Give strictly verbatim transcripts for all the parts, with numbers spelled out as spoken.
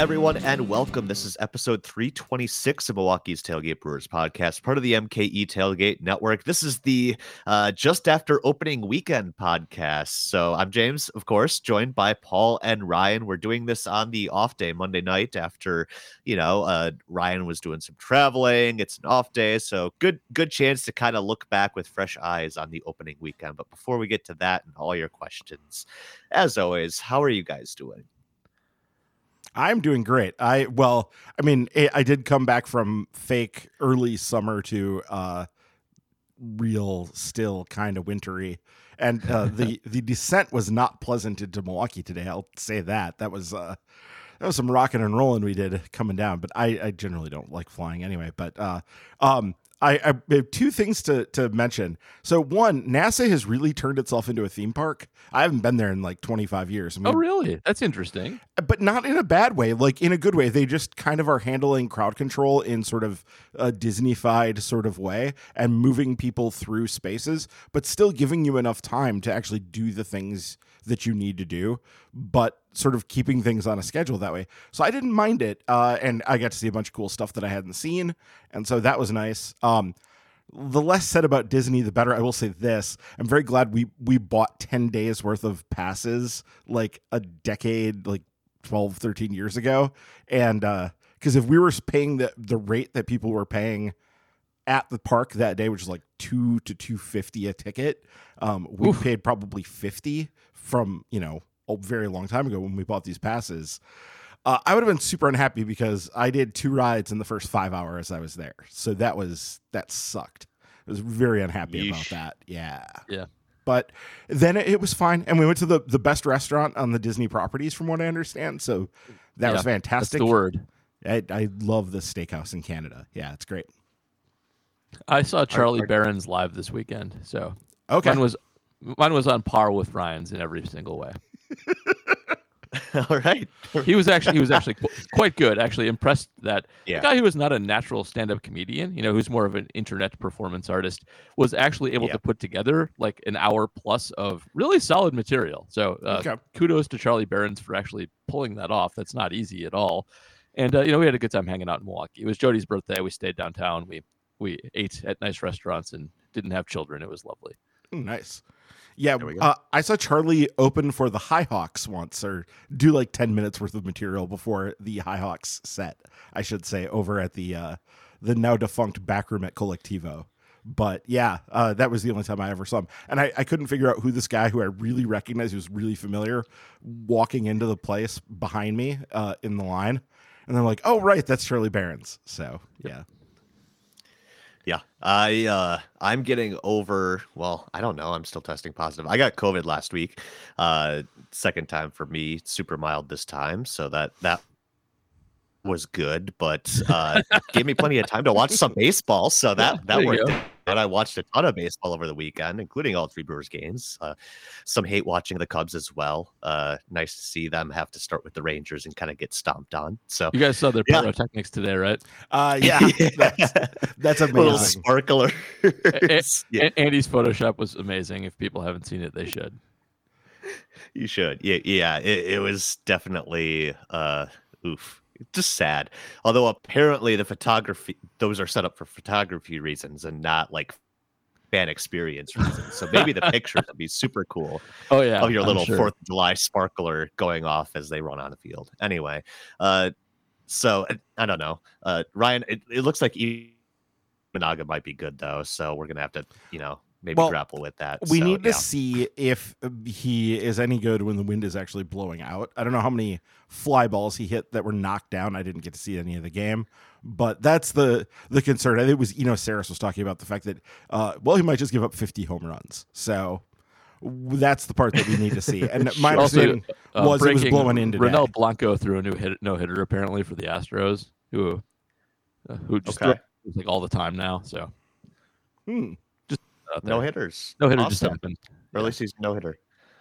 everyone, and welcome. This is episode three twenty-six of Milwaukee's Tailgate Brewers podcast, part of the M K E Tailgate Network. This is the uh, just after opening weekend podcast. So I'm James, of course, joined by Paul and Ryan. We're doing this on the off day, Monday night, after, you know, uh, Ryan was doing some traveling. It's an off day, so good, good chance to kind of look back with fresh eyes on the opening weekend. But before we get to that and all your questions, as always, how are you guys doing? I'm doing great. I well, I mean, it, I did come back from fake early summer to uh, real, still kind of wintry, and uh, the the descent was not pleasant into Milwaukee today. I'll say that. That was uh, that was some rocking and rolling we did coming down. But I, I generally don't like flying anyway. But uh, um. I, I have two things to, to mention. So one, NASA has really turned itself into a theme park. I haven't been there in like twenty-five years. I mean, oh, really? That's interesting. But not in a bad way, like in a good way. They just kind of are handling crowd control in sort of a Disney-fied sort of way and moving people through spaces, but still giving you enough time to actually do the things that you need to do, but sort of keeping things on a schedule that way. So I didn't mind it. Uh, and I got to see a bunch of cool stuff that I hadn't seen. And so that was nice. Um, the less said about Disney, the better. I will say this. I'm very glad we, we bought ten days worth of passes, like a decade, like twelve, thirteen years ago. And, uh, cause if we were paying the, the rate that people were paying at the park that day, which is like two to two fifty a ticket, um, we Oof. paid probably fifty from, you know, a very long time ago when we bought these passes. Uh, I would have been super unhappy because I did two rides in the first five hours I was there. So that was, that sucked. I was very unhappy Yeesh. about that. Yeah. Yeah. But then it, it was fine. And we went to the, the best restaurant on the Disney properties from what I understand. So that yeah, was fantastic. That's the word. I, I love the steakhouse in Canada. Yeah, it's great. I saw Charlie are, are, Barron's live this weekend. So okay. mine was, mine was on par with Ryan's in every single way. All right. He was actually he was actually quite good. Actually impressed that yeah. the guy who was not a natural stand-up comedian, you know, who's more of an internet performance artist, was actually able yeah. to put together like an hour plus of really solid material. So uh, okay. kudos to Charlie Barron's for actually pulling that off. That's not easy at all. And uh, you know, we had a good time hanging out in Milwaukee. It was Jody's birthday. We stayed downtown. We we ate at nice restaurants and didn't have children. It was lovely. Ooh, nice. Yeah, uh, I saw Charlie open for the Highhawks once, or do like ten minutes worth of material before the Highhawks set, I should say, over at the uh, the now defunct backroom at Collectivo. But yeah, uh, that was the only time I ever saw him. And I, I couldn't figure out who this guy who I really recognized, who was really familiar, walking into the place behind me uh, in the line. And I'm like, oh, right, that's Charlie Barron's. So, yeah. Yeah, I uh, I'm getting over. Well, I don't know. I'm still testing positive. I got COVID last week. Uh, second time for me, super mild this time. So that that was good, but uh, gave me plenty of time to watch some baseball. So that yeah, that worked. And I watched a ton of baseball over the weekend, including all three Brewers games. Uh, some hate watching the Cubs as well. Uh, nice to see them have to start with the Rangers and kind of get stomped on. So you guys saw their yeah. pyrotechnics today, right? Uh, yeah, that's, that's amazing. Little sparkler. a- yeah. Andy's Photoshop was amazing. If people haven't seen it, they should. You should. Yeah, yeah. It, it was definitely uh, oof. Just sad. Although apparently the photography, those are set up for photography reasons and not like fan experience reasons. So maybe the pictures would be super cool. Oh yeah, of your I'm little sure. Fourth of July sparkler going off as they run on the field. Anyway, uh, so I don't know, uh, Ryan. It, it looks like Imanaga might be good though, so we're gonna have to, you know, maybe well, grapple with that. We so, need to yeah. see if he is any good when the wind is actually blowing out. I don't know how many fly balls he hit that were knocked down. I didn't get to see any of the game, but that's the the concern. I think it was, you know, Saris was talking about the fact that, uh, well, he might just give up fifty home runs. So that's the part that we need to see. And my understanding also, uh, was it was blowing in today. Ronel Blanco threw a new hit, no hitter apparently for the Astros, who uh, who just okay. throws like all the time now. So. Hmm. No hitters. No hitter awesome. just happened. Early yeah. season no hitter.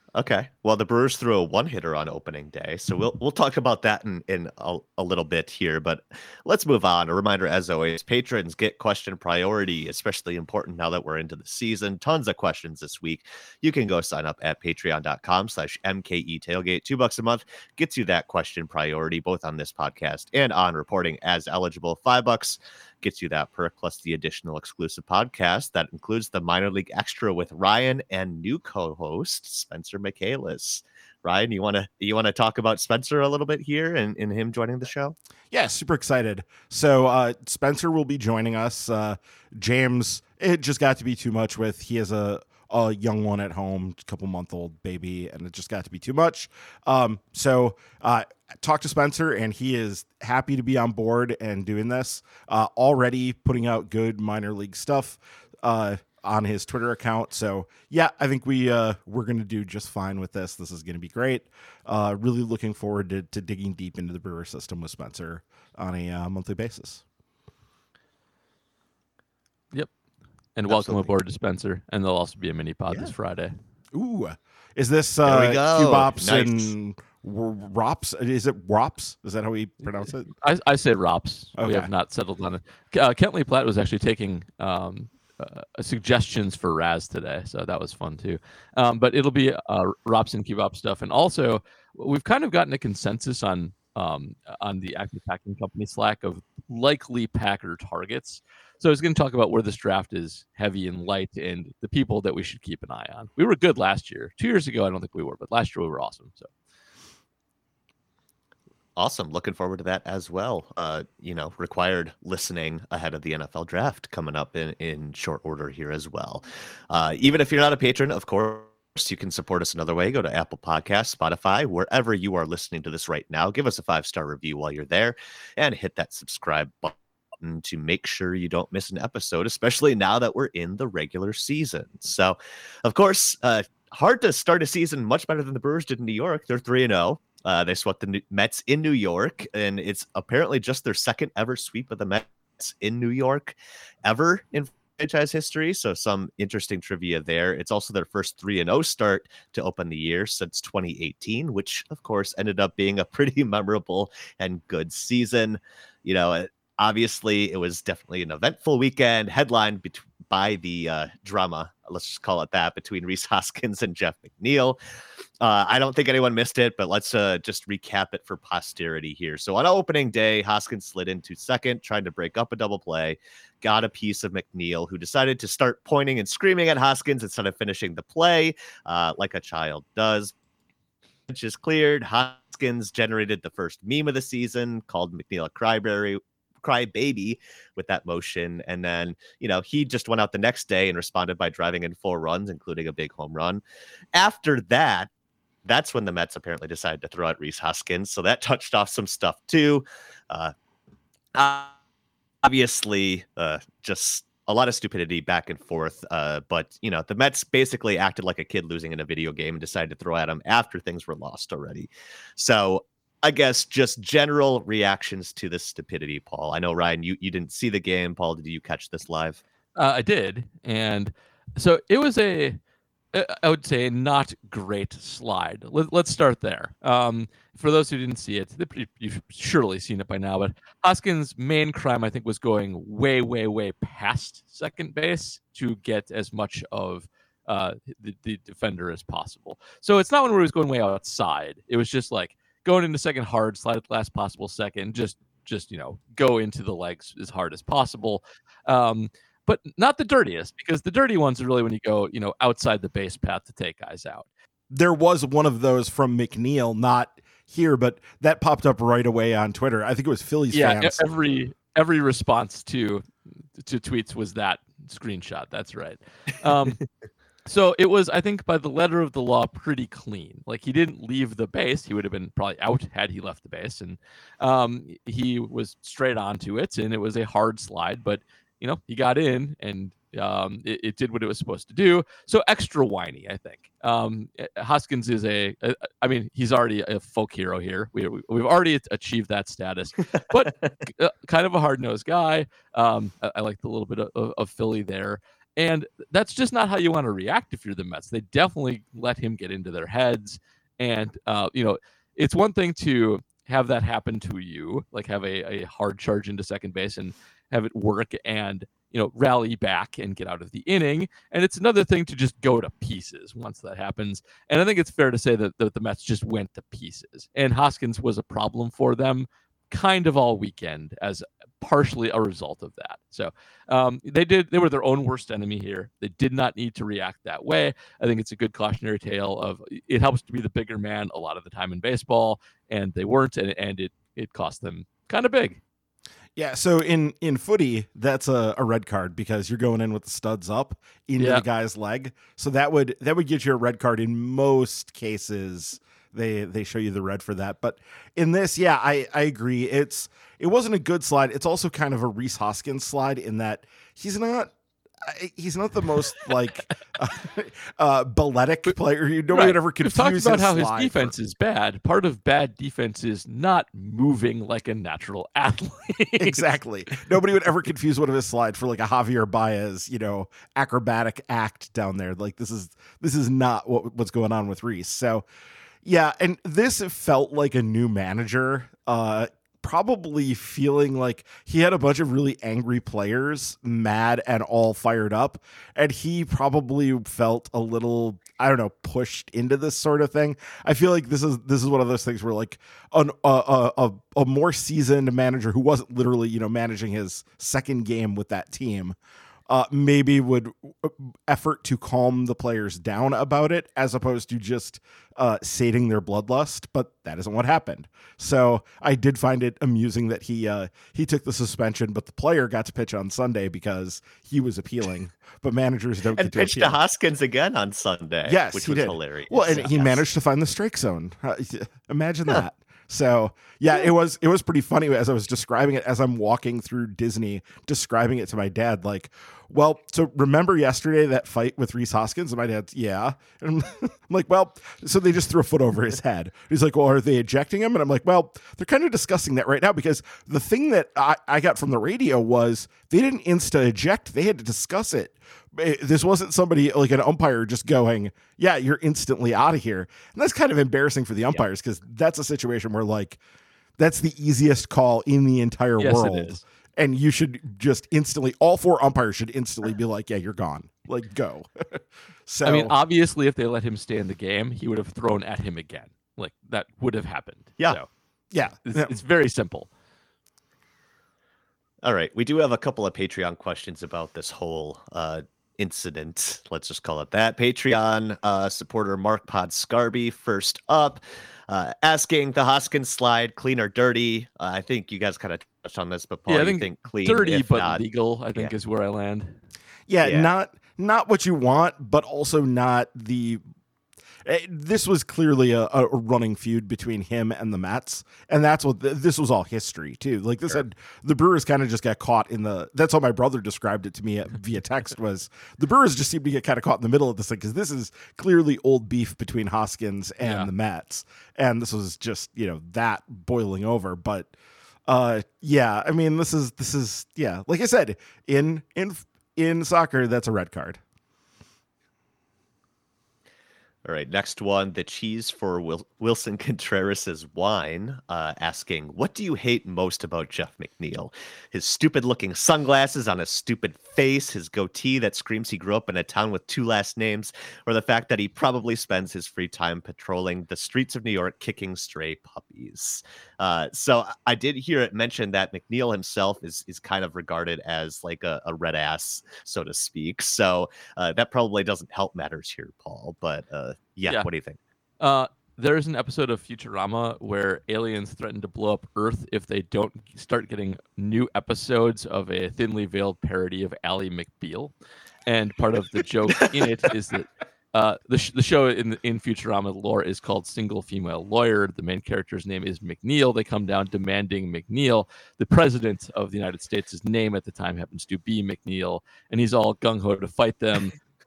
Okay. Well, the Brewers threw a one-hitter on opening day, so we'll we'll talk about that in in a, a little bit here. But let's move on. A reminder, as always, patrons get question priority, especially important now that we're into the season. Tons of questions this week. You can go sign up at patreon dot com slash M K E tailgate. Two bucks a month gets you that question priority, both on this podcast and on reporting as eligible. Five bucks gets you that perk plus the additional exclusive podcast that includes the minor league extra with Ryan and new co-host Spencer Michaelis. Ryan, you want to you want to talk about Spencer a little bit here and, and him joining the show? Yeah, super excited. So uh, Spencer will be joining us. Uh, James, it just got to be too much with, he has a, a young one at home, a couple month old baby, and it just got to be too much. Um, so uh, talk to Spencer, and he is happy to be on board and doing this. Uh, already putting out good minor league stuff uh, on his Twitter account. So yeah, I think we uh, we're going to do just fine with this. This is going to be great. Uh, really looking forward to, to digging deep into the Brewer system with Spencer on a uh, monthly basis. Yep. And welcome Absolutely. aboard to Spencer. And there'll also be a mini pod Yeah. this Friday. Ooh, is this There uh, we go. Cubops Nice. and W- Rops? Is it Rops? Is that how we pronounce it? I, I say Rops. Okay. We have not settled on it. Uh, Kentley Platt was actually taking um, uh, suggestions for Raz today, so that was fun too. Um, but it'll be uh, Rops and Cubop stuff, and also we've kind of gotten a consensus on um, on the Active Packing Company Slack of likely Packer targets. So I was going to talk about where this draft is heavy and light, and the people that we should keep an eye on. We were good last year. Two years ago, I don't think we were, but last year we were awesome. So. Awesome. Looking forward to that as well. Uh, you know, required listening ahead of the N F L draft coming up in, in short order here as well. Uh, even if you're not a patron, of course, you can support us another way. Go to Apple Podcasts, Spotify, wherever you are listening to this right now. Give us a five-star review while you're there and hit that subscribe button to make sure you don't miss an episode, especially now that we're in the regular season. So, of course, uh, hard to start a season much better than the Brewers did in New York. They're three and oh. Uh, they swept the Mets in New York, and it's apparently just their second ever sweep of the Mets in New York ever in franchise history. So some interesting trivia there. It's also their first three and oh start to open the year since twenty eighteen, which of course ended up being a pretty memorable and good season. You know, obviously it was definitely an eventful weekend, headlined bet- by the uh, drama, let's just call it that, between Rhys Hoskins and Jeff McNeil. Uh, I don't think anyone missed it, but let's uh, just recap it for posterity here. So on opening day, Hoskins slid into second, trying to break up a double play, got a piece of McNeil, who decided to start pointing and screaming at Hoskins instead of finishing the play, uh, like a child does. Which is cleared. Hoskins generated the first meme of the season, called McNeil a cryberry. Cry baby with that motion. And then, you know, he just went out the next day and responded by driving in four runs, including a big home run. After that, that's when the Mets apparently decided to throw out Rhys Hoskins. So that touched off some stuff too. Uh, obviously, uh, just a lot of stupidity back and forth. Uh, but, you know, the Mets basically acted like a kid losing in a video game and decided to throw at him after things were lost already. So I guess just general reactions to this stupidity, Paul. I know, Ryan, you, you didn't see the game. Paul, did you catch this live? Uh, I did. And so it was a, I would say, not great slide. Let, let's start there. Um, for those who didn't see it, you've surely seen it by now, but Hoskins' main crime, I think, was going way, way, way past second base to get as much of uh, the, the defender as possible. So it's not one where he was going way outside. It was just like, going into second hard, slide at the last possible second, just, just you know, go into the legs as hard as possible. Um, but not the dirtiest, because the dirty ones are really when you go, you know, outside the base path to take guys out. There was one of those from McNeil, not here, but that popped up right away on Twitter. I think it was Phillies yeah, fans. every every response to to tweets was that screenshot. That's right. Um, So it was, I think, by the letter of the law, pretty clean. Like, he didn't leave the base. He would have been probably out had he left the base. And um, he was straight onto it, and it was a hard slide. But, you know, he got in, and um, it, it did what it was supposed to do. So extra whiny, I think. Um, Hoskins is a, a, I mean, he's already a folk hero here. We, we've already achieved that status. But kind of a hard-nosed guy. Um, I, I like the little bit of, of, of Philly there. And that's just not how you want to react if you're the Mets. They definitely let him get into their heads. And, uh, you know, it's one thing to have that happen to you, like have a, a hard charge into second base and have it work and, you know, rally back and get out of the inning. And it's another thing to just go to pieces once that happens. And I think it's fair to say that the, the Mets just went to pieces. And Hoskins was a problem for them kind of all weekend as partially a result of that. So um, they did, they were their own worst enemy here. They did not need to react that way. I think it's a good cautionary tale of it helps to be the bigger man a lot of the time in baseball, and they weren't, and, and it, it cost them kind of big. Yeah, so in, in footy, that's a, a red card because you're going in with the studs up into Yeah. the guy's leg. So that would that would get you a red card in most cases. They they show you the red for that. But in this, yeah, I, I agree. It's it wasn't a good slide. It's also kind of a Rhys Hoskins slide in that he's not he's not the most like uh, uh, balletic player. Nobody Right. would ever We've confuse talked about his how his slide defense for- is bad. Part of bad defense is not moving like a natural athlete. Exactly. Nobody would ever confuse one of his slides for like a Javier Baez, you know, acrobatic act down there. Like this is this is not what what's going on with Rhys. So yeah, and this felt like a new manager, uh, probably feeling like he had a bunch of really angry players, mad and all fired up, and he probably felt a little, I don't know, pushed into this sort of thing. I feel like this is this is one of those things where like an, a, a a more seasoned manager who wasn't literally, you know, managing his second game with that team, Uh, maybe would effort to calm the players down about it as opposed to just uh, sating their bloodlust, but that isn't what happened. So I did find it amusing that he uh, he took the suspension, but the player got to pitch on Sunday because he was appealing. But managers don't And get to pitched appeal. to Hoskins again on Sunday. Yes, which he was did. hilarious. Well, and he Yes. managed to find the strike zone. Uh, imagine that. So yeah, it was it was pretty funny as I was describing it as I'm walking through Disney, describing it to my dad. Like, well, so remember yesterday that fight with Rhys Hoskins? And my dad's, yeah. And I'm like, well, so they just threw a foot over his head. He's like, well, are they ejecting him? And I'm like, well, they're kind of discussing that right now because the thing that I, I got from the radio was they didn't insta eject. They had to discuss it. This wasn't somebody like an umpire just going, yeah, you're instantly out of here. And that's kind of embarrassing for the umpires because that's a situation where like that's the easiest call in the entire Yes, it world. is. And you should just instantly, all four umpires should instantly be like, yeah, you're gone. Like, go. So I mean, obviously, if they let him stay in the game, he would have thrown at him again. Like that would have happened. Yeah. So yeah. it's, Yeah. it's very simple. All right. We do have a couple of Patreon questions about this whole uh, incident. Let's just call it that. Patreon uh, supporter Mark Pod Scarby first up, uh, asking the Hoskins slide clean or dirty. Uh, I think you guys kind of touched on this, but Paul, Yeah, I you think think clean, Dirty if but not, legal, I think, yeah. is where I land. Yeah, Yeah. not not what you want, but also not the. eh, This was clearly a, a running feud between him and the Mets, and that's what th- this was all history too. Like this Sure. had the Brewers kind of just got caught in the. That's how my brother described it to me via text. Was the Brewers just seemed to get kind of caught in the middle of this thing because this is clearly old beef between Hoskins and Yeah. the Mets, and this was just you know that boiling over, but. Uh yeah, I mean this is this is yeah, like I said, in in in soccer that's a red card. All right, next one, the cheese for Wil- Wilson Contreras' wine, uh, asking, what do you hate most about Jeff McNeil? His stupid-looking sunglasses on his stupid face, his goatee that screams he grew up in a town with two last names, or the fact that he probably spends his free time patrolling the streets of New York kicking stray puppies. Uh, so I did hear it mentioned that McNeil himself is is kind of regarded as like a, a red ass, so to speak. So uh, that probably doesn't help matters here, Paul, but uh, yeah, Yeah. what do you think? Uh, there's an episode of Futurama where aliens threaten to blow up Earth if they don't start getting new episodes of a thinly veiled parody of Ally McBeal. And part of the joke in it is that uh, the, sh- the show in in Futurama lore is called Single Female Lawyer. The main character's name is McNeil. They come down demanding McNeil. The president of the United States' name at the time happens to be McNeil, and he's all gung-ho to fight them.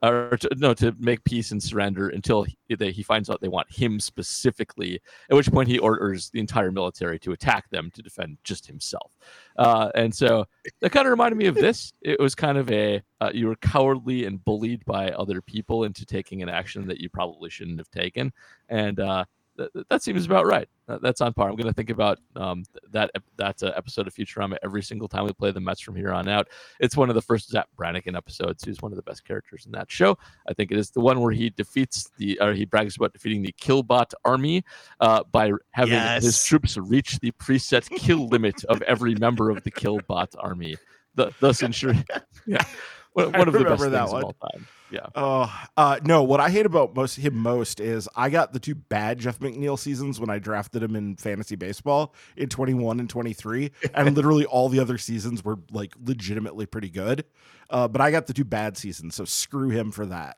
or to, no, to make peace and surrender until he, they, he finds out they want him specifically, at which point he orders the entire military to attack them to defend just himself. Uh, and so that kind of reminded me of this. It was kind of a, uh, you were cowardly and bullied by other people into taking an action that you probably shouldn't have taken. And uh, th- that seems about right. Uh, that's on par. I'm going to think about um, that that uh, episode of Futurama every single time we play the Mets from here on out. It's one of the first Zap Brannigan episodes. He's one of the best characters in that show. I think it is the one where he defeats the, or he brags about defeating the Killbot army uh, by having Yes. his troops reach the preset kill limit of every member of the Killbot army, the, thus ensuring, yeah, one, one of the best remember that things one. of all time. Yeah. Oh, uh, no. What I hate about most him most is I got the two bad Jeff McNeil seasons when I drafted him in fantasy baseball in twenty-one and twenty-three, and literally all the other seasons were like legitimately pretty good. Uh, but I got the two bad seasons, so screw him for that.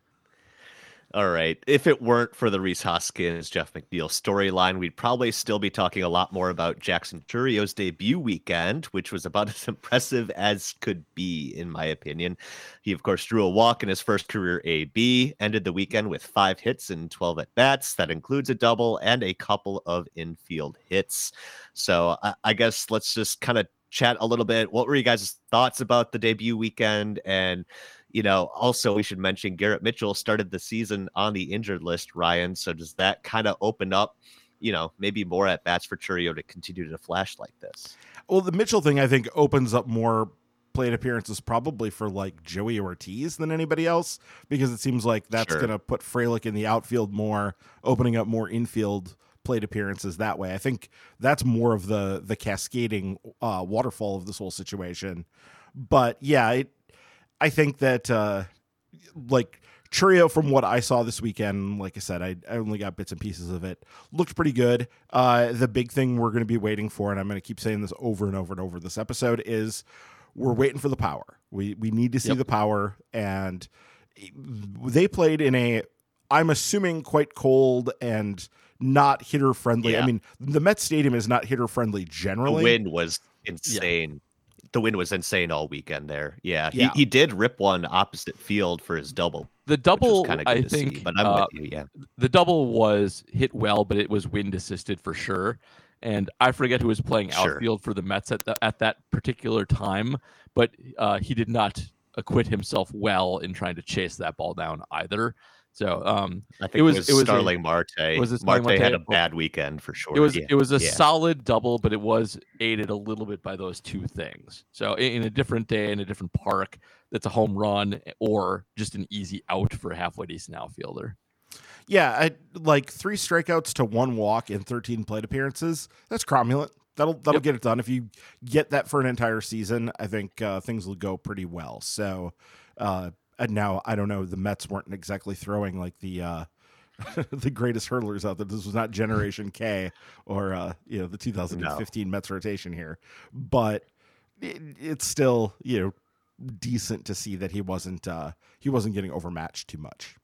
All right. If it weren't for the Rhys Hoskins, Jeff McNeil storyline, we'd probably still be talking a lot more about Jackson Churrio's debut weekend, which was about as impressive as could be, in my opinion. He, of course, drew a walk in his first career A B, ended the weekend with five hits and twelve at-bats. That includes a double and a couple of infield hits. So I, I guess let's just kind of chat a little bit. What were you guys' thoughts about the debut weekend? And you know, also we should mention Garrett Mitchell started the season on the injured list, Ryan. So does that kind of open up, you know, maybe more at bats for Chourio to continue to flash like this? Well, the Mitchell thing, I think, opens up more plate appearances probably for like Joey Ortiz than anybody else, because it seems like that's Sure. going to put Frelick in the outfield more, opening up more infield plate appearances that way. I think that's more of the the cascading uh, waterfall of this whole situation. But yeah, it, I think that uh, like Chourio, from what I saw this weekend, like I said, I, I only got bits and pieces of it, looked pretty good. Uh, the big thing we're going to be waiting for, and I'm going to keep saying this over and over and over this episode, is we're waiting for the power. We we need to see Yep. the power, and they played in a, I'm assuming, quite cold and not hitter friendly. Yeah. I mean, the Mets Stadium is not hitter friendly The generally. wind was insane. The wind was insane all weekend there. Yeah, Yeah. He, he did rip one opposite field for his double. The double, kind of good I to see, think, but I'm uh, with you. Yeah, the double was hit well, but it was wind assisted for sure. And I forget who was playing Sure. outfield for the Mets at, the, at that particular time, but uh, he did not acquit himself well in trying to chase that ball down either. So um, I think it was it was, it was a- Starling Marte. was it Starling Marte had a Marte? bad weekend for sure. it was yeah. it was a yeah. solid double, but it was aided a little bit by those two things. So in, in a different day, in a different park, that's a home run or just an easy out for a halfway decent outfielder. Yeah, I, like three strikeouts to one walk in thirteen plate appearances. That's cromulent. That'll that'll Yep. get it done. If you get that for an entire season, I think uh, things will go pretty well. So, uh, and now I don't know. The Mets weren't exactly throwing like the uh, the greatest hurdlers out there. This was not Generation K or uh, you know the two thousand fifteen Mets rotation here, but it, it's still you know decent to see that he wasn't uh, he wasn't getting overmatched too much.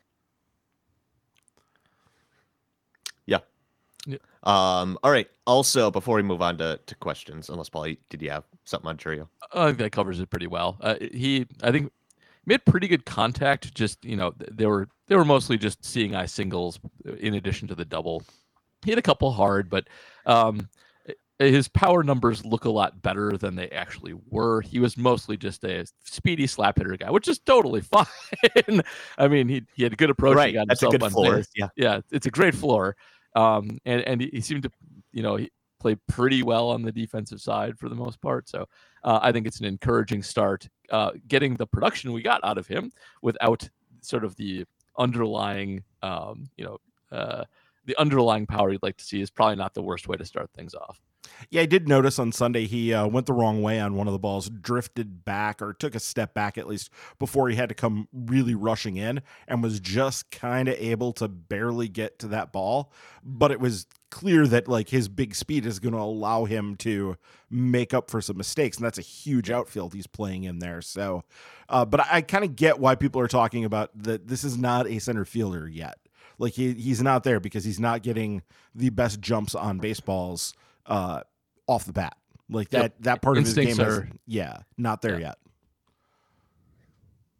Yeah. Yeah. Um. All right. Also, before we move on to, to questions, unless Paul, did you have something on Chourio? I think that covers it pretty well. Uh, he, I think, made pretty good contact. Just you know, th- they were they were mostly just seeing eye singles in addition to the double. He had a couple hard, but um, his power numbers look a lot better than they actually were. He was mostly just a speedy slap hitter guy, which is totally fine. I mean, he he had a good approach. He Right. got That's a himself good on floor. base. Yeah. Yeah, it's a great floor. Um, and and he, he seemed to, you know, he played pretty well on the defensive side for the most part. So uh, I think it's an encouraging start. Uh, getting the production we got out of him without sort of the underlying, um, you know, uh, the underlying power you'd like to see is probably not the worst way to start things off. Yeah, I did notice on Sunday he uh, went the wrong way on one of the balls, drifted back or took a step back at least before he had to come really rushing in, and was just kind of able to barely get to that ball. But it was clear that like his big speed is going to allow him to make up for some mistakes, and that's a huge outfield he's playing in there. So, uh, but I, I kind of get why people are talking about that. This is not a center fielder yet. Like he he's not there because he's not getting the best jumps on baseballs uh off the bat. Like that Yep. that part Instincts of his game is are- yeah not there Yeah. yet.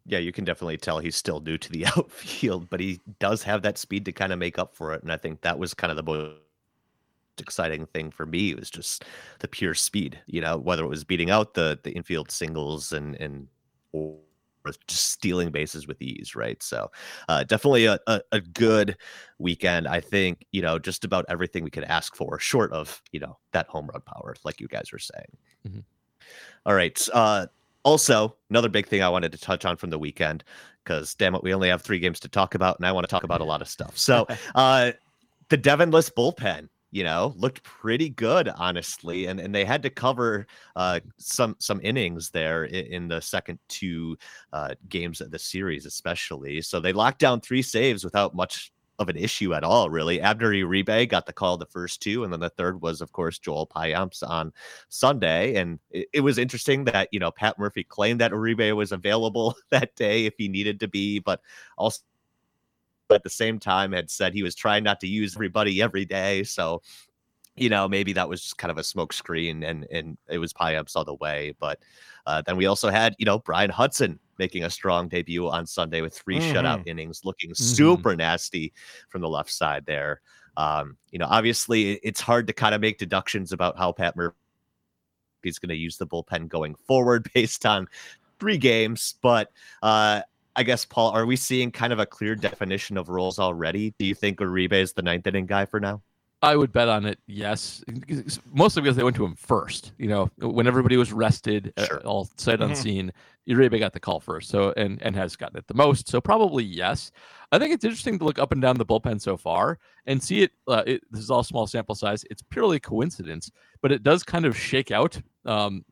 Yeah, you can definitely tell he's still new to the outfield, but he does have that speed to kind of make up for it. And I think that was kind of the most exciting thing for me. It was just the pure speed, you know, whether it was beating out the the infield singles and and or just stealing bases with ease, right? So uh, definitely a, a, a good weekend. I think, you know, just about everything we could ask for, short of, you know, that home run power, like you guys were saying. Mm-hmm. All right. Uh, also, another big thing I wanted to touch on from the weekend, because damn it, we only have three games to talk about, and I want to talk about a lot of stuff. So uh, the Devin List bullpen, you know, looked pretty good, honestly, and and they had to cover uh, some some innings there in, in the second two uh, games of the series, especially. So they locked down three saves without much of an issue at all, really. Abner Uribe got the call the first two, and then the third was, of course, Joel Payamps on Sunday. And it, it was interesting that, you know, Pat Murphy claimed that Uribe was available that day if he needed to be, but also at the same time had said he was trying not to use everybody every day. So, you know, maybe that was just kind of a smoke screen, and and it was Payamps all the way. But uh, then we also had, you know, Brian Hudson making a strong debut on Sunday with three mm-hmm. shutout innings, looking mm-hmm. super nasty from the left side there. Um, you know, obviously it's hard to kind of make deductions about how Pat Murphy's going to use the bullpen going forward based on three games. But uh, I guess, Paul, are we seeing kind of a clear definition of roles already? Do you think Uribe is the ninth inning guy for now? I would bet on it, yes. Mostly because they went to him first. You know, when everybody was rested, sure. uh, all sight mm-hmm. unseen, Uribe got the call first, so and and has gotten it the most. So probably yes. I think it's interesting to look up and down the bullpen so far and see it. Uh, it this is all small sample size. It's purely coincidence, but it does kind of shake out um,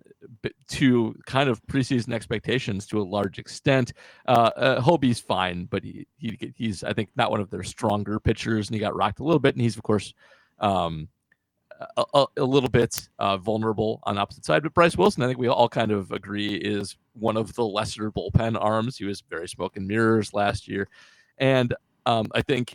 to kind of preseason expectations to a large extent. Uh, uh, Hobie's fine, but he, he he's I think not one of their stronger pitchers, and he got rocked a little bit, and he's of course. Um, a, a, a little bit uh, vulnerable on the opposite side. But Bryce Wilson, I think we all kind of agree, is one of the lesser bullpen arms. He was very smoke and mirrors last year. And um, I think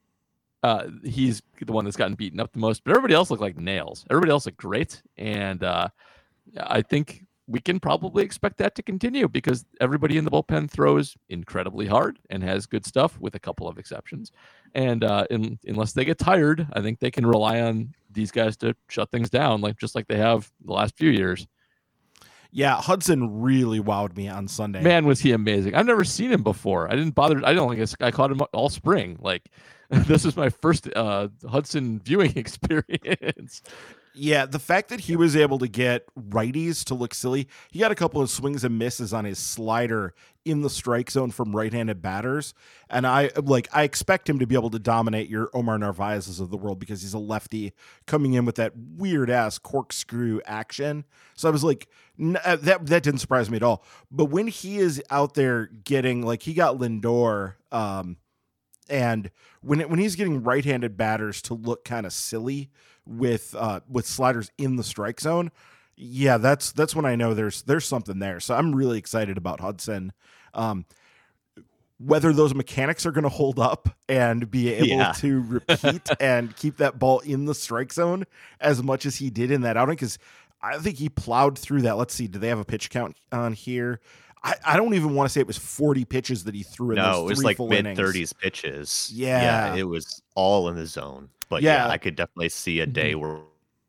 uh, he's the one that's gotten beaten up the most. But everybody else looked like nails. Everybody else looked great. And uh, I think we can probably expect that to continue because everybody in the bullpen throws incredibly hard and has good stuff with a couple of exceptions. And uh, in, unless they get tired, I think they can rely on these guys to shut things down, like just like they have the last few years. Yeah, Hudson really wowed me on Sunday. Man, was he amazing. I've never seen him before. I didn't bother. I don't think I caught him all spring. Like, this is my first uh, Hudson viewing experience. Yeah, the fact that he was able to get righties to look silly. He got a couple of swings and misses on his slider in the strike zone from right-handed batters. And I like I expect him to be able to dominate your Omar Narvaez's of the world because he's a lefty coming in with that weird-ass corkscrew action. So I was like, n- that that didn't surprise me at all. But when he is out there getting, like, he got Lindor, um, and when it, when he's getting right-handed batters to look kind of silly with uh, with sliders in the strike zone, yeah, that's that's when I know there's there's something there. So I'm really excited about Hudson. Um, whether those mechanics are going to hold up and be able yeah. to repeat and keep that ball in the strike zone as much as he did in that outing, because I think he plowed through that. Let's see, do they have a pitch count on here? I, I don't even want to say it was forty pitches that he threw in no, those it was three like full mid innings. thirties pitches. Yeah. yeah, it was all in the zone. But yeah, Yeah. I could definitely see a day where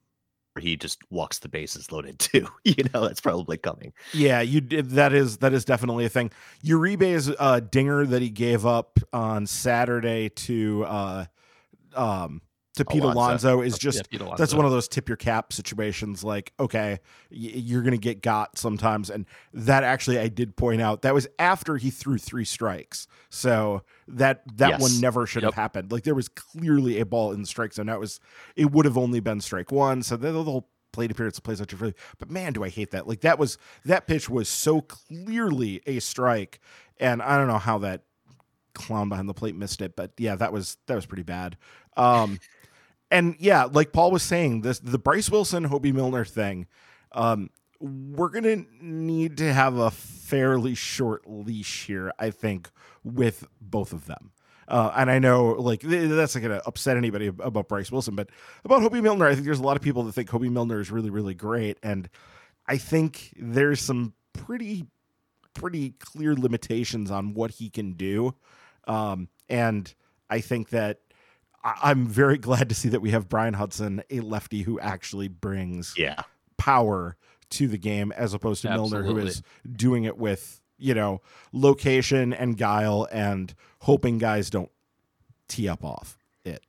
he just walks the bases loaded too. You know, that's probably coming. Yeah, you did. That is that is definitely a thing. Uribe's uh, dinger that he gave up on Saturday to uh, um, to Pete Alonso. Alonso is just Yeah, Pete Alonso. that's one of those tip your cap situations. Like, okay, y- you're gonna get got sometimes, and that actually I did point out that was after he threw three strikes. So that that Yes. one never should Yep. have happened. Like there was clearly a ball in the strike zone. That was it would have only been strike one. So the, the whole plate appearance plays out your but man, do I hate that. Like that was that pitch was so clearly a strike, and I don't know how that clown behind the plate missed it, but yeah, that was that was pretty bad. Um, and yeah, like Paul was saying, this the Bryce Wilson, Hobie Milner thing. Um, we're gonna need to have a fairly short leash here, I think, with both of them. Uh, and I know, like, th- that's not going to upset anybody ab- about Bryce Wilson, but about Hobie Milner, I think there's a lot of people that think Hobie Milner is really, really great. And I think there's some pretty pretty clear limitations on what he can do. Um, and I think that I- I'm very glad to see that we have Brian Hudson, a lefty who actually brings Yeah. power to the game, as opposed to Milner, who Absolutely. is doing it with, you know, location and guile and hoping guys don't tee up off it.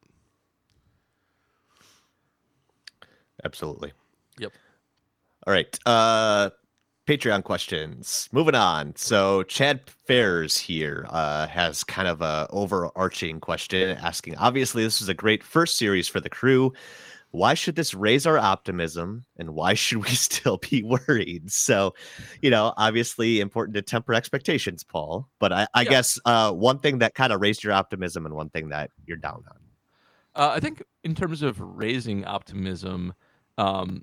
Absolutely. Yep. All right. Uh, Patreon questions. Moving on. So Chad Fairs here uh, has kind of a overarching question asking, obviously, this is a great first series for the crew. Why should this raise our optimism, and why should we still be worried? So, you know, obviously important to temper expectations, Paul. But I, I Yeah. guess uh, one thing that kind of raised your optimism and one thing that you're down on. Uh, I think in terms of raising optimism, um,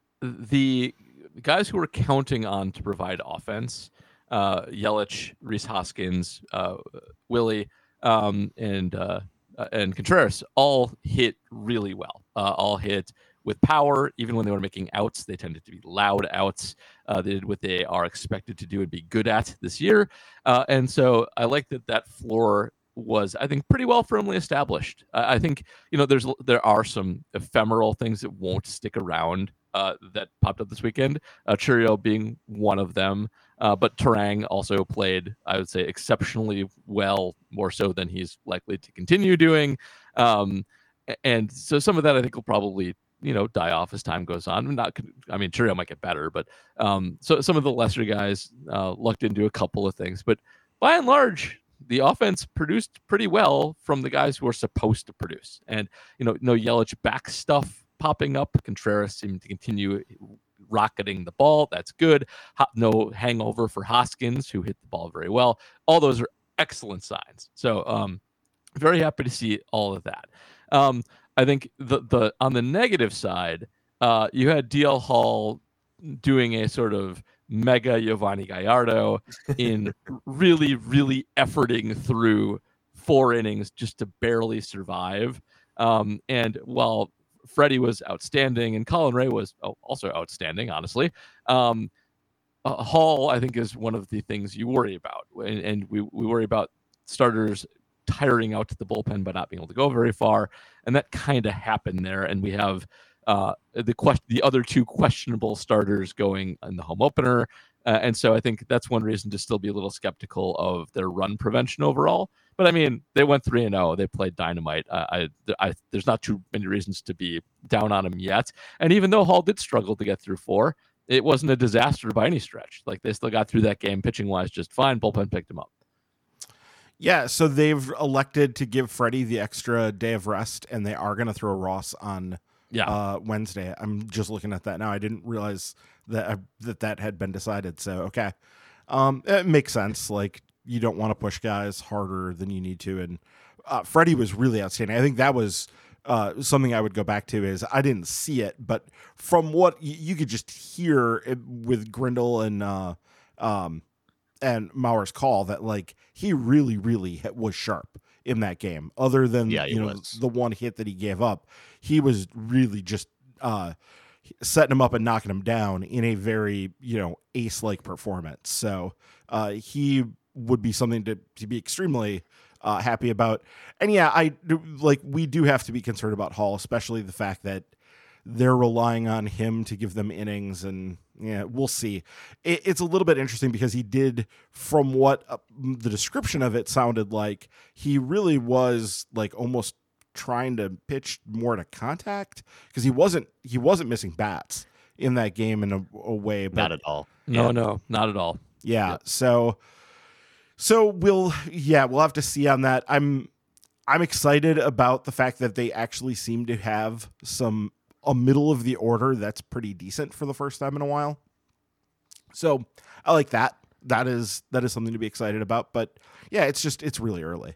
the guys who are counting on to provide offense, uh, Yelich, Rhys Hoskins, uh, Willie, um, and uh, uh, and Contreras all hit really well. Uh, all hit with power. Even when they were making outs, they tended to be loud outs. Uh, they did what they are expected to do and be good at this year. Uh, and so I like that that floor was, I think, pretty well firmly established. I I think, you know, there's there are some ephemeral things that won't stick around uh, that popped up this weekend. Uh, Churio being one of them, uh, but Terang also played, I would say, exceptionally well, more so than he's likely to continue doing. Um, a- and so some of that I think will probably, you know, die off as time goes on. I'm not, I mean, Churio might get better, but um, so some of the lesser guys uh, lucked into a couple of things, but by and large, the offense produced pretty well from the guys who are supposed to produce. And, you know, no Yelich back stuff popping up. Contreras seemed to continue rocketing the ball. That's good. Ho- no hangover for Hoskins, who hit the ball very well. All those are excellent signs. So, um, very happy to see all of that. Um, I think the the on the negative side, uh, you had D L Hall doing a sort of mega Giovanni Gallardo in really, really efforting through four innings just to barely survive. Um, and while Freddie was outstanding and Colin Ray was also outstanding, honestly, um, uh, Hall, I think, is one of the things you worry about. And, and we, we worry about starters tiring out the bullpen by not being able to go very far. And that kind of happened there. And we have uh, the question, the other two questionable starters going in the home opener. Uh, and so I think that's one reason to still be a little skeptical of their run prevention overall. But I mean, they went three and zero. They played dynamite. Uh, I, I, there's not too many reasons to be down on them yet. And even though Hall did struggle to get through four, it wasn't a disaster by any stretch. Like, they still got through that game pitching wise just fine. Bullpen picked him up. Yeah, so they've elected to give Freddie the extra day of rest, and they are going to throw Ross on Yeah. uh, Wednesday. I'm just looking at that now. I didn't realize that uh, that that had been decided. So okay, um, it makes sense. Like, you don't want to push guys harder than you need to, and uh, Freddie was really outstanding. I think that was uh, something I would go back to. Is I didn't see it, but from what y- you could just hear it with Grindle and uh, um, and Mauer's call, that like he really, really hit, was sharp in that game. Other than Yeah, he you know was. the one hit that he gave up, he was really just uh, setting him up and knocking him down in a very, you know, ace-like performance. So uh, he would be something to, to be extremely uh, happy about. And yeah, I like we do have to be concerned about Hall, especially the fact that they're relying on him to give them innings, and yeah, we'll see. It, it's a little bit interesting because he did, from what uh, the description of it sounded like, he really was like almost trying to pitch more to contact, because he wasn't he wasn't missing bats in that game in a, a way, but Not at all. No, Yeah. no, not at all. yeah, Yep. so so we'll yeah we'll have to see on that. I'm I'm excited about the fact that they actually seem to have some a middle of the order that's pretty decent for the first time in a while. So I like that. That is that is something to be excited about. But yeah, it's just it's really early.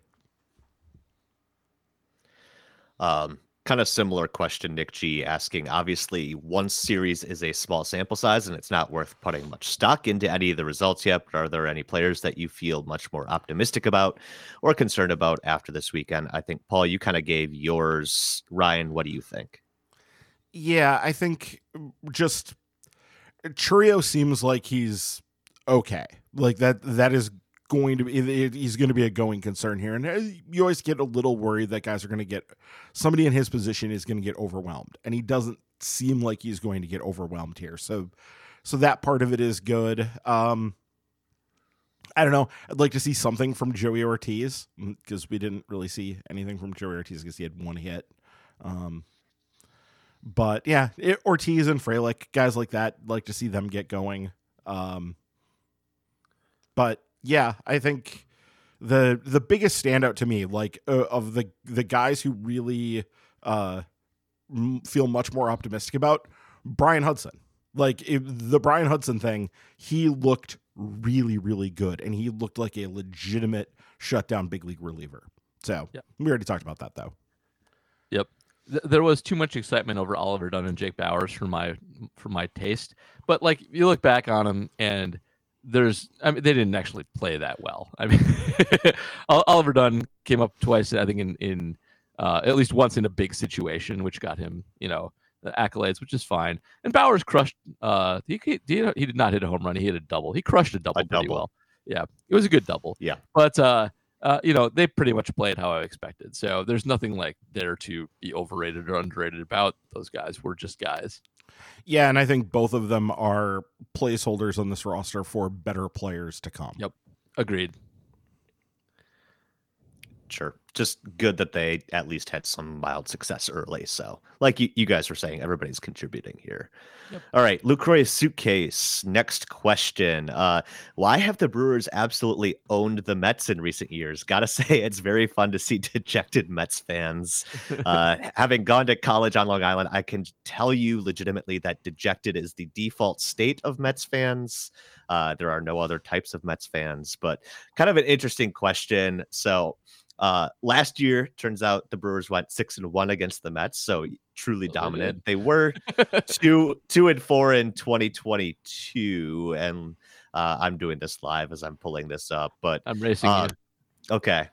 Um, kind of similar question, Nick G asking, obviously one series is a small sample size and it's not worth putting much stock into any of the results yet, but are there any players that you feel much more optimistic about or concerned about after this weekend? I think, Paul, you kind of gave yours. Ryan, what do you think? Yeah, I think just Churio seems like he's okay. Like that that is going to be it, he's going to be a going concern here, and you always get a little worried that guys are going to get somebody in his position is going to get overwhelmed, and he doesn't seem like he's going to get overwhelmed here. So so that part of it is good. Um I don't know. I'd like to see something from Joey Ortiz because we didn't really see anything from Joey Ortiz because he had one hit. Um, but yeah, it, Ortiz and Frelick, guys like that, like to see them get going. Um, but yeah, I think the the biggest standout to me, like uh, of the the guys who really uh, m- feel much more optimistic about, Brian Hudson. Like if the Brian Hudson thing, he looked really, really good, and he looked like a legitimate shutdown big league reliever. So yep. we already talked about that, though. Yep, Th- there was too much excitement over Oliver Dunn and Jake Bauers for my for my taste. But like you look back on them, and there's, I mean, they didn't actually play that well. I mean, Oliver Dunn came up twice, I think, in in uh, at least once in a big situation, which got him, you know, the accolades, which is fine. And Bauers crushed. Uh, he, he he did not hit a home run. He hit a double. He crushed a double a pretty double. well. Yeah, it was a good double. Yeah, but uh, uh, you know, they pretty much played how I expected. So there's nothing like there to be overrated or underrated about those guys. We're just guys. Yeah, and I think both of them are placeholders on this roster for better players to come. Yep, agreed. Sure. Just good that they at least had some mild success early. So, like you, you guys were saying, everybody's contributing here. Yep. All right, Lucroy's Suitcase. Next question. Uh, why have the Brewers absolutely owned the Mets in recent years? Gotta say, it's very fun to see dejected Mets fans. Uh, having gone to college on Long Island, I can tell you legitimately that dejected is the default state of Mets fans. Uh, there are no other types of Mets fans, but kind of an interesting question. So, Uh, last year, turns out the Brewers went six and one against the Mets, so truly oh, dominant. They, they were two two and four in twenty twenty-two, and uh, I'm doing this live as I'm pulling this up. But I'm racing uh, you. Okay,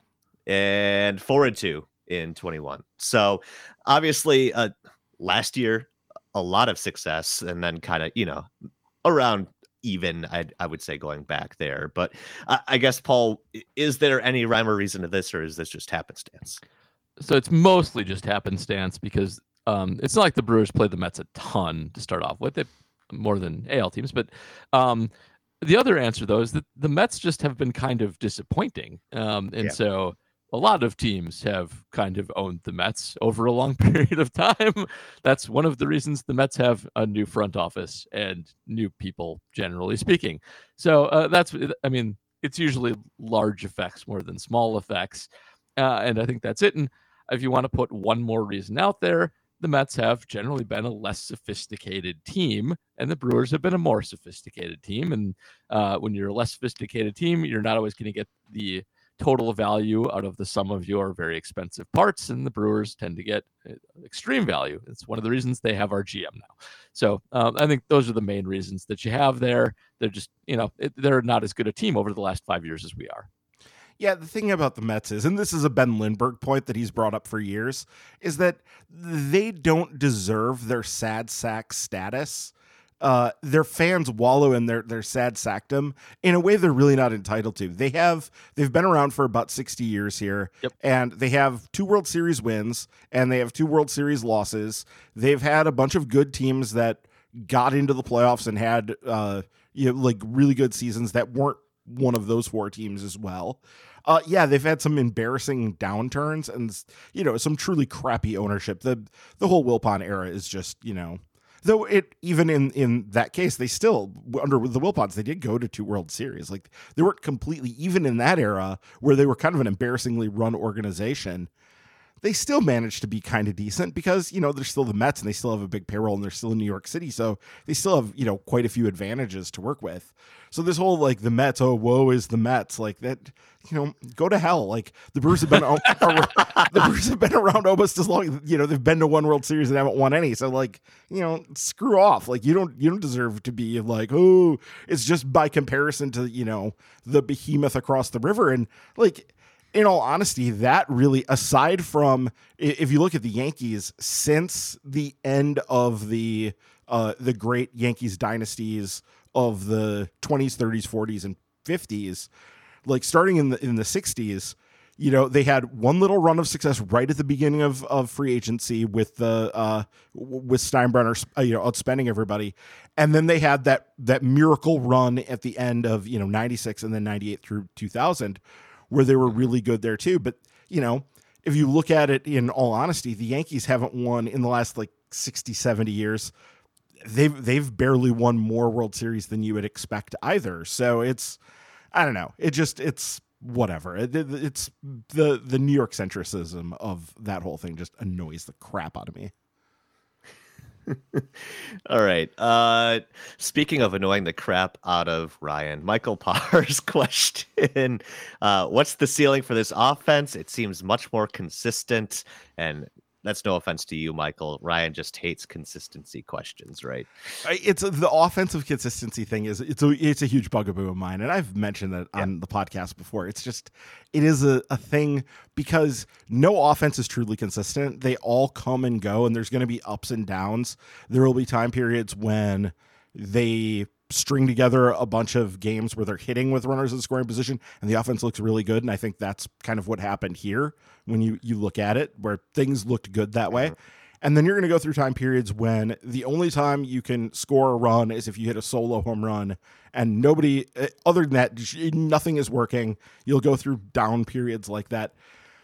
and four and two in twenty-one. So obviously, uh, last year a lot of success, and then kind of you know around. Even I I would say going back there, but I, I guess Paul, is there any rhyme or reason to this, or is this just happenstance? So it's mostly just happenstance because um, it's not like the Brewers played the Mets a ton to start off with, it more than A L teams. But um, the other answer though is that the Mets just have been kind of disappointing, um, and yeah. so. A lot of teams have kind of owned the Mets over a long period of time. That's one of the reasons the Mets have a new front office and new people, generally speaking. So uh, that's, I mean, it's usually large effects more than small effects. Uh, and I think that's it. And if you want to put one more reason out there, the Mets have generally been a less sophisticated team, and the Brewers have been a more sophisticated team. And uh, when you're a less sophisticated team, you're not always going to get the total value out of the sum of your very expensive parts, and the Brewers tend to get extreme value. It's one of the reasons they have our G M now. So um, I think those are the main reasons that you have there. They're just, you know, it, they're not as good a team over the last five years as we are. Yeah, the thing about the Mets is, and this is a Ben Lindbergh point that he's brought up for years, is that they don't deserve their sad sack status. Uh, their fans wallow in their, their sad sackdom in a way they're really not entitled to. They have, they've been around for about sixty years here, yep. and they have two World Series wins, and they have two World Series losses. They've had a bunch of good teams that got into the playoffs and had, uh, you know, like really good seasons that weren't one of those four teams as well. Uh, yeah, they've had some embarrassing downturns and, you know, some truly crappy ownership. The, the whole Wilpon era is just, you know, Though it even in, in that case, they still, under the Wilpons, they did go to two World Series. Like they weren't completely, even in that era where they were kind of an embarrassingly run organization, they still managed to be kind of decent because, you know, they're still the Mets and they still have a big payroll and they're still in New York City. So they still have, you know, quite a few advantages to work with. So this whole like the Mets, oh, woe is the Mets, like that, you know, go to hell. Like the Brewers have been, the Brewers have been around almost as long, you know, they've been to one World Series and haven't won any. So like, you know, screw off. Like you don't, you don't deserve to be like, oh, it's just by comparison to, you know, the behemoth across the river. And like, in all honesty, that really, aside from, if you look at the Yankees since the end of the uh, the great Yankees dynasties of the twenties, thirties, forties, and fifties, like starting in the in the sixties, you know, they had one little run of success right at the beginning of, of free agency with the uh, with Steinbrenner, uh, you know, outspending everybody, and then they had that that miracle run at the end of, you know, ninety-six and then ninety-eight through two thousand, where they were really good there too. But you know, if you look at it in all honesty, the Yankees haven't won in the last like sixty, seventy years. They've they've barely won more World Series than you would expect either. So it's, I don't know. It just it's. Whatever. It, it, it's the the New York centricism of that whole thing just annoys the crap out of me. All right. Uh, speaking of annoying the crap out of Ryan, Michael Parr's question: uh, what's the ceiling for this offense? It seems much more consistent, and that's no offense to you, Michael. Ryan just hates consistency questions, right? It's a, the offensive consistency thing is it's a it's a huge bugaboo of mine, and I've mentioned that yeah. on the podcast before. It's just it is a, a thing because no offense is truly consistent. They all come and go, and there's going to be ups and downs. There will be time periods when they string together a bunch of games where they're hitting with runners in scoring position and the offense looks really good. And I think that's kind of what happened here when you, you look at it, where things looked good that way. And then you're going to go through time periods when the only time you can score a run is if you hit a solo home run and nobody other than that, nothing is working. You'll go through down periods like that.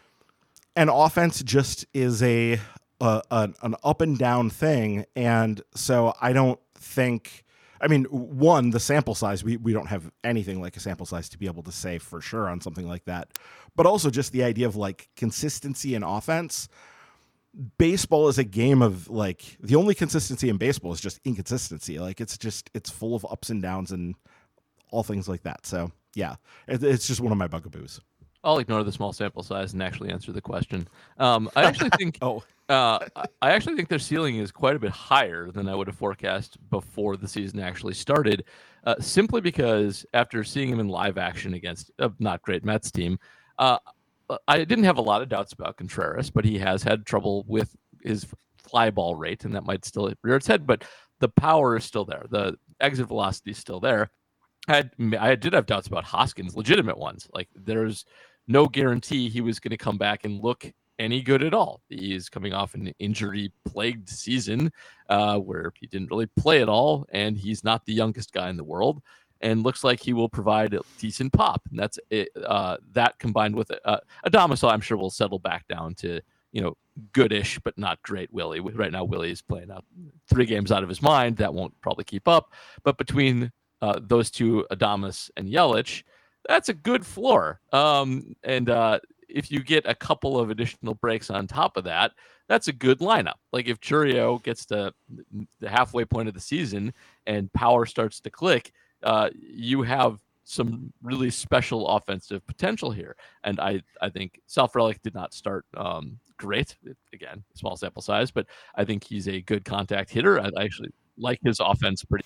And offense just is a, a an, an up and down thing. And so I don't think, I mean, one, the sample size, we, we don't have anything like a sample size to be able to say for sure on something like that. But also just the idea of like consistency in offense. Baseball is a game of like, the only consistency in baseball is just inconsistency. Like it's just, it's full of ups and downs and all things like that. So yeah, it, it's just one of my bugaboos. I'll ignore the small sample size and actually answer the question. Um, I actually think oh, uh, I actually think their ceiling is quite a bit higher than I would have forecast before the season actually started, uh, simply because after seeing him in live action against a not great Mets team, uh, I didn't have a lot of doubts about Contreras, but he has had trouble with his fly ball rate, and that might still rear its head, but the power is still there. The exit velocity is still there. I, had, I did have doubts about Hoskins, legitimate ones. Like there's no guarantee he was going to come back and look any good at all. He is coming off an injury-plagued season uh, where he didn't really play at all, and he's not the youngest guy in the world, and looks like he will provide a decent pop. And that's it, uh, that combined with uh, Adames, I'm sure will settle back down to, you know, goodish but not great Willie. Right now, Willie is playing out three games out of his mind. That won't probably keep up. But between uh, those two, Adames and Yelich, that's a good floor. Um, and uh, if you get a couple of additional breaks on top of that, that's a good lineup. Like if Chourio gets to the halfway point of the season and power starts to click, uh, you have some really special offensive potential here. And I, I think Sal Frelick did not start um, great. Again, small sample size, but I think he's a good contact hitter. I actually like his offense pretty.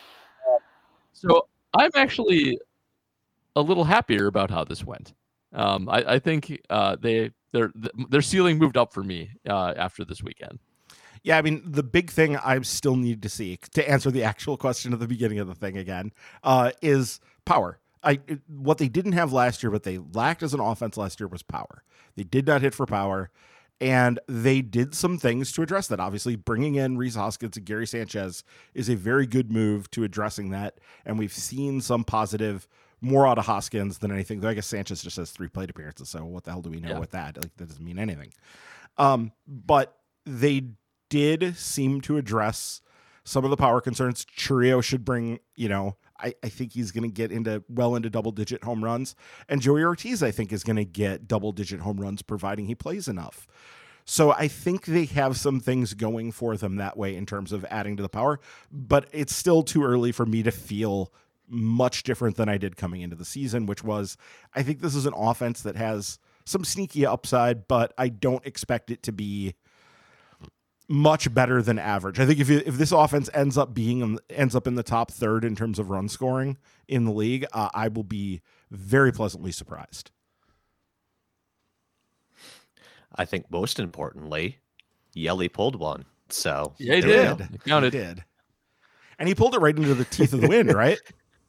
So I'm actually a little happier about how this went. Um, I, I think uh, they their their ceiling moved up for me uh, after this weekend. Yeah, I mean, the big thing I still need to see, to answer the actual question at the beginning of the thing again, uh, is power. I what they didn't have last year, but they lacked as an offense last year was power. They did not hit for power, and they did some things to address that. Obviously, bringing in Rhys Hoskins and Gary Sanchez is a very good move to addressing that, and we've seen some positive more out of Hoskins than anything. I guess Sanchez just has three plate appearances, so what the hell do we know yeah. with that? Like that doesn't mean anything. Um, but they did seem to address some of the power concerns. Chourio should bring, you know, I, I think he's going to get into well into double digit home runs, and Joey Ortiz, I think, is going to get double digit home runs, providing he plays enough. So I think they have some things going for them that way in terms of adding to the power, but it's still too early for me to feel much different than I did coming into the season, which was, I think this is an offense that has some sneaky upside, but I don't expect it to be much better than average. I think if you, if this offense ends up being ends up in the top third in terms of run scoring in the league, uh, I will be very pleasantly surprised. I think most importantly, Yelly pulled one. So yeah, he did. did. He counted. He did. And he pulled it right into the teeth of the wind, right?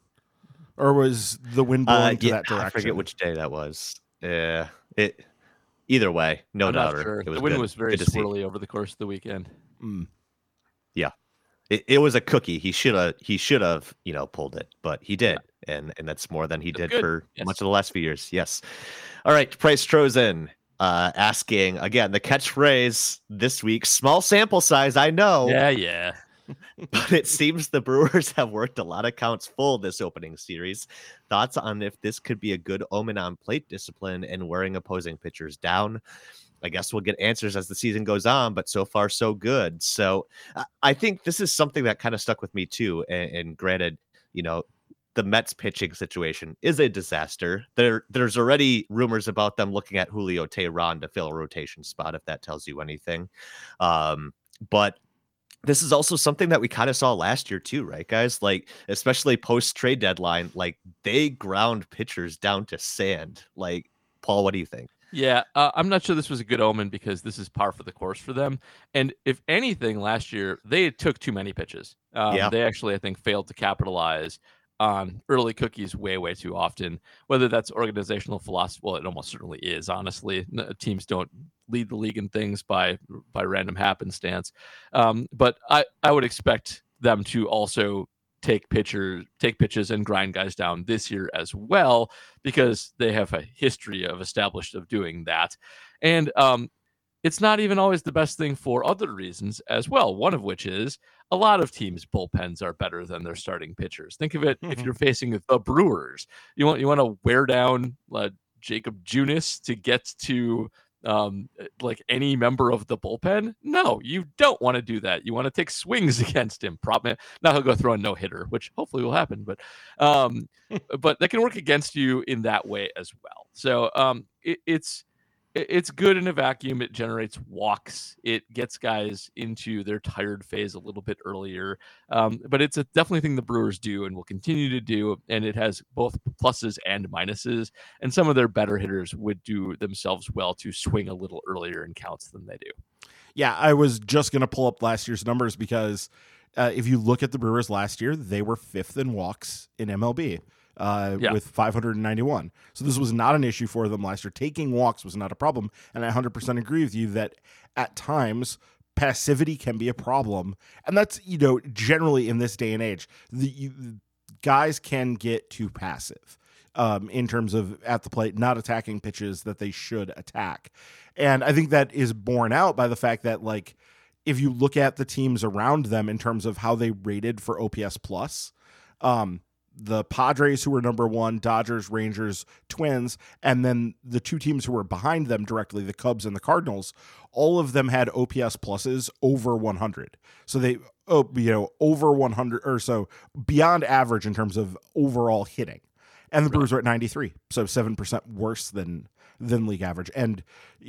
Or was the wind blowing uh, to yeah, that direction? I forget which day that was. Yeah, it. Either way, no I'm doubter. not sure. It was the wind good. was very good to see. swirly over the course of the weekend. Mm. Yeah, it, it was a cookie. He should have. He should have. You know, pulled it, but he did, yeah. and and that's more than he that's did good. for yes. much of the last few years. Yes. All right, Price Trozen. Uh, asking again the catchphrase this week. Small sample size, I know. Yeah, yeah. But it seems the Brewers have worked a lot of counts full this opening series. Thoughts on if this could be a good omen on plate discipline and wearing opposing pitchers down? I guess we'll get answers as the season goes on, but so far so good. So I think this is something that kind of stuck with me too. And, and granted, you know, the Mets pitching situation is a disaster. There, there's already rumors about them looking at Julio Teheran to fill a rotation spot, if that tells you anything. Um, but this is also something that we kind of saw last year too, right, guys? Like, especially post trade deadline, like they ground pitchers down to sand. Like, Paul, what do you think? Yeah, uh, I'm not sure this was a good omen because this is par for the course for them. And if anything, last year they took too many pitches. Um, Yeah. They actually, I think, failed to capitalize on early cookies way, way too often. Whether that's organizational philosophy, well, it almost certainly is. Honestly, N- teams don't lead the league in things by by random happenstance. Um, but I I would expect them to also take pitchers, take pitches and grind guys down this year as well, because they have a history of established of doing that. And um, it's not even always the best thing for other reasons as well. One of which is a lot of teams' bullpens are better than their starting pitchers. Think of it if you're facing the Brewers. You want you want to wear down uh, Jacob Junis to get to um like any member of the bullpen? No, you don't want to do that. You want to take swings against him. Probably now he'll go throw a no hitter, which hopefully will happen, but um but that can work against you in that way as well. So um it, it's it's good in a vacuum. It generates walks. It gets guys into their tired phase a little bit earlier. Um, but it's a definitely thing the Brewers do and will continue to do. And it has both pluses and minuses. And some of their better hitters would do themselves well to swing a little earlier in counts than they do. Yeah, I was just going to pull up last year's numbers because uh, if you look at the Brewers last year, they were fifth in walks in M L B. Uh, yeah. With five hundred ninety-one. So this was not an issue for them last year. Taking walks was not a problem. And I one hundred percent agree with you that at times passivity can be a problem. And that's, you know, generally in this day and age, the you, guys can get too passive um, in terms of at the plate, not attacking pitches that they should attack. And I think that is borne out by the fact that, like, if you look at the teams around them in terms of how they rated for O P S plus, um, the Padres, who were number one, Dodgers, Rangers, Twins, and then the two teams who were behind them directly, the Cubs and the Cardinals, all of them had O P S pluses over one hundred. So they, oh, you know, over one hundred or so, beyond average in terms of overall hitting. And the Brewers are at ninety-three, so seven percent worse than than league average. And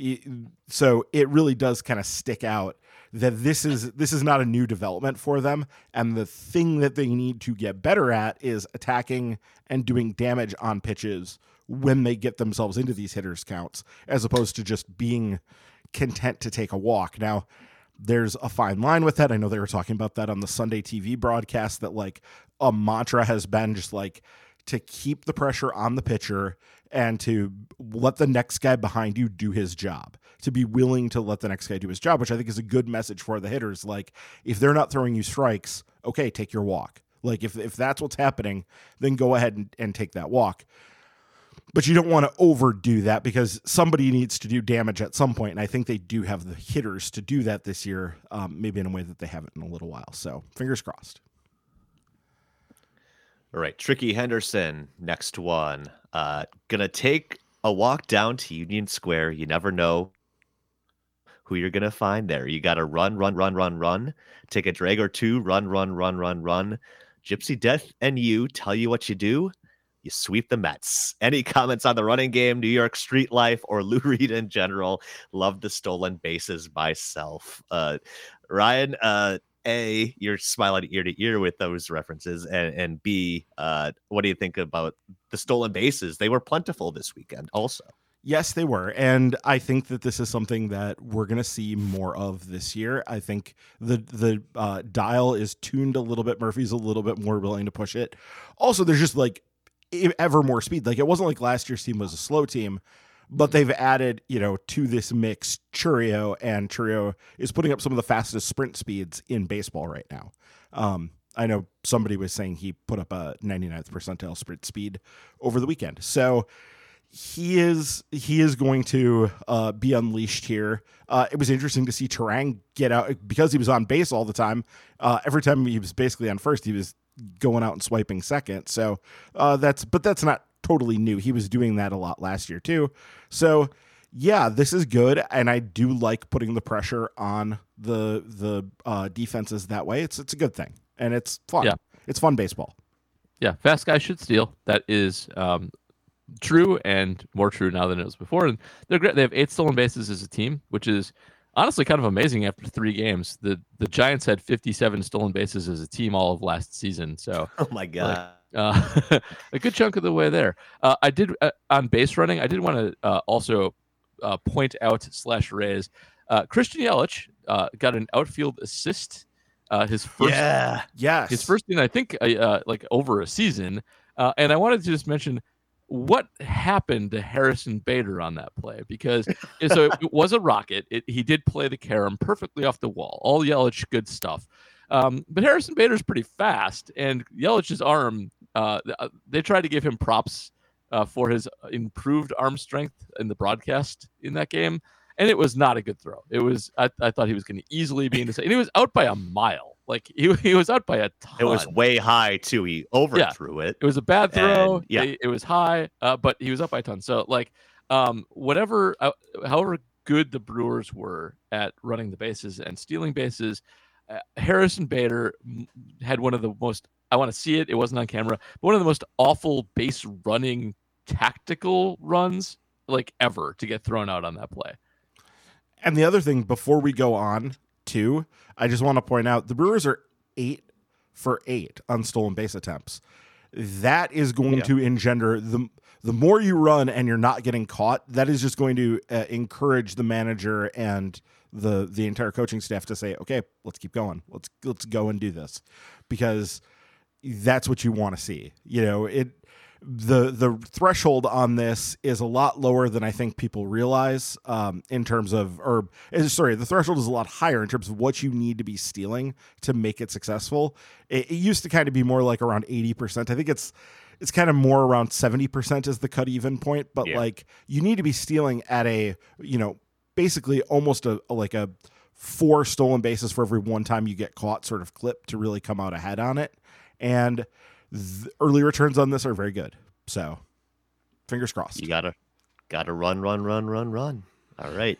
so it really does kind of stick out that this is this is not a new development for them. And the thing that they need to get better at is attacking and doing damage on pitches when they get themselves into these hitters counts, as opposed to just being content to take a walk. Now, there's a fine line with that. I know they were talking about that on the Sunday T V broadcast, that like a mantra has been just like to keep the pressure on the pitcher and to let the next guy behind you do his job, to be willing to let the next guy do his job, which I think is a good message for the hitters. Like, if they're not throwing you strikes, okay, take your walk. Like, if, if that's what's happening, then go ahead and, and take that walk. But you don't want to overdo that, because somebody needs to do damage at some point, and I think they do have the hitters to do that this year, um, maybe in a way that they haven't in a little while. So fingers crossed. All right, Tricky Henderson, next one. Uh, gonna take a walk down to Union Square. You never know who you're gonna find there. You gotta run, run, run, run, run. Take a drag or two. Run, run, run, run, run. Gypsy Death and you tell you what you do. You sweep the Mets. Any comments on the running game, New York street life, or Lou Reed in general? Love the stolen bases myself. Uh, Ryan, uh, A, you're smiling ear to ear with those references, and, and B, uh, what do you think about the stolen bases? They were plentiful this weekend also. Yes, they were. And I think that this is something that we're going to see more of this year. I think the the uh, dial is tuned a little bit. Murphy's a little bit more willing to push it. Also, there's just like e- ever more speed. Like it wasn't like last year's team was a slow team, but they've added, you know, to this mix Chourio, and Chourio is putting up some of the fastest sprint speeds in baseball right now. Um, I know somebody was saying he put up a ninety-ninth percentile sprint speed over the weekend. So he is he is going to uh, be unleashed here. Uh, it was interesting to see Turang get out because he was on base all the time. Uh, every time he was basically on first, he was going out and swiping second. So uh, that's but that's not totally new. He was doing that a lot last year too. So yeah, this is good, and I do like putting the pressure on the the uh, defenses that way. It's it's a good thing, and it's fun. Yeah. It's fun baseball. Yeah, fast guys should steal. That is um, true, and more true now than it was before. And they're great. They have eight stolen bases as a team, which is honestly kind of amazing after three games. The the Giants had fifty-seven stolen bases as a team all of last season. So Oh my god. like, uh, a good chunk of the way there. Uh, I did uh, on base running. I did want to uh, also uh, point out slash raise uh, Christian Yelich uh, got an outfield assist. Uh, his first, yeah. Yes. his first in I think uh, uh, like over a season. Uh, and I wanted to just mention what happened to Harrison Bader on that play, because so it, it was a rocket. It, he did play the carom perfectly off the wall. All Yelich good stuff. Um, but Harrison Bader's pretty fast, and Yelich's arm, uh, they tried to give him props uh, for his improved arm strength in the broadcast in that game, and it was not a good throw. It was I, I thought he was going to easily be in the, and he was out by a mile. Like he he was out by a ton. It was way high too. He overthrew it. It was a bad throw. And, yeah. it, it was high, uh, but he was up by a ton. So like, um, whatever, uh, however good the Brewers were at running the bases and stealing bases, uh, Harrison Bader had one of the most. I want to see it. It wasn't on camera, but one of the most awful base running tactical runs like ever to get thrown out on that play. And the other thing before we go on too, I just want to point out the Brewers are eight for eight on stolen base attempts. That is going Yeah. to engender the the more you run and you're not getting caught. That is just going to uh, encourage the manager and the the entire coaching staff to say, okay, let's keep going. Let's let's go and do this, because that's what you want to see. You know, it the the threshold on this is a lot lower than I think people realize um, in terms of, or eh, sorry, the threshold is a lot higher in terms of what you need to be stealing to make it successful. It, it used to kind of be more like around eighty percent. I think it's it's kind of more around seventy percent is the cut even point, but Yeah. like you need to be stealing at a, you know, basically almost a, a like a four stolen bases for every one time you get caught sort of clip to really come out ahead on it. And the early returns on this are very good. So fingers crossed. You gotta gotta run, run, run, run, run. All right.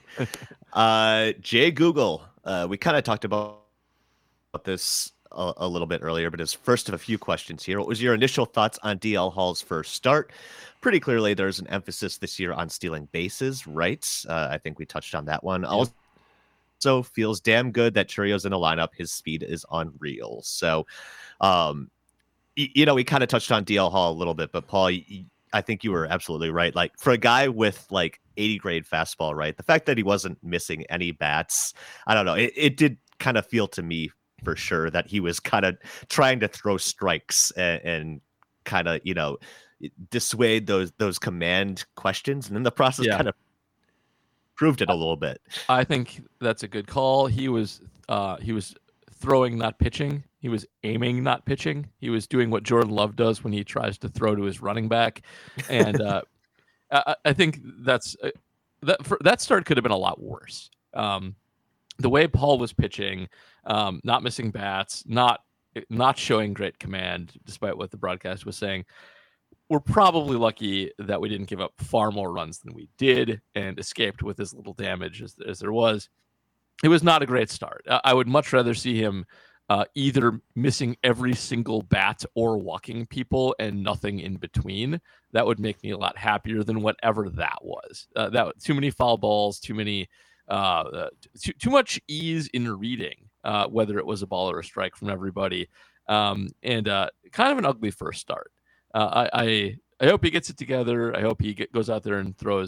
uh Jay Google. Uh we kind of talked about, about this a, a little bit earlier, but it's first of a few questions here. What was your initial thoughts on D L Hall's first start? Pretty clearly there's an emphasis this year on stealing bases, right? Uh, I think we touched on that one. Also So feels damn good that Chourio's in the lineup. His speed is unreal. So, um, y- you know, we kind of touched on D L Hall a little bit, but Paul, y- y- I think you were absolutely right. Like for a guy with like eighty grade fastball, right? The fact that he wasn't missing any bats, I don't know. It, it did kind of feel to me for sure that he was kind of trying to throw strikes and, and kind of, you know, dissuade those those command questions, and then the process Yeah. kind of proved it a little bit. I think that's a good call. He was uh, he was throwing, not pitching. He was aiming, not pitching. He was doing what Jordan Love does when he tries to throw to his running back. And uh, I, I think that's uh, that. For, that start could have been a lot worse. Um, the way Paul was pitching, um, not missing bats, not not showing great command, despite what the broadcast was saying. We're probably lucky that we didn't give up far more runs than we did and escaped with as little damage as, as there was. It was not a great start. Uh, I would much rather see him uh, either missing every single bat or walking people and nothing in between. That would make me a lot happier than whatever that was. Uh, that too many foul balls, too many, uh, uh, too, too much ease in reading uh, whether it was a ball or a strike from everybody, um, and uh, kind of an ugly first start. Uh, I, I I hope he gets it together. I hope he get, goes out there and throws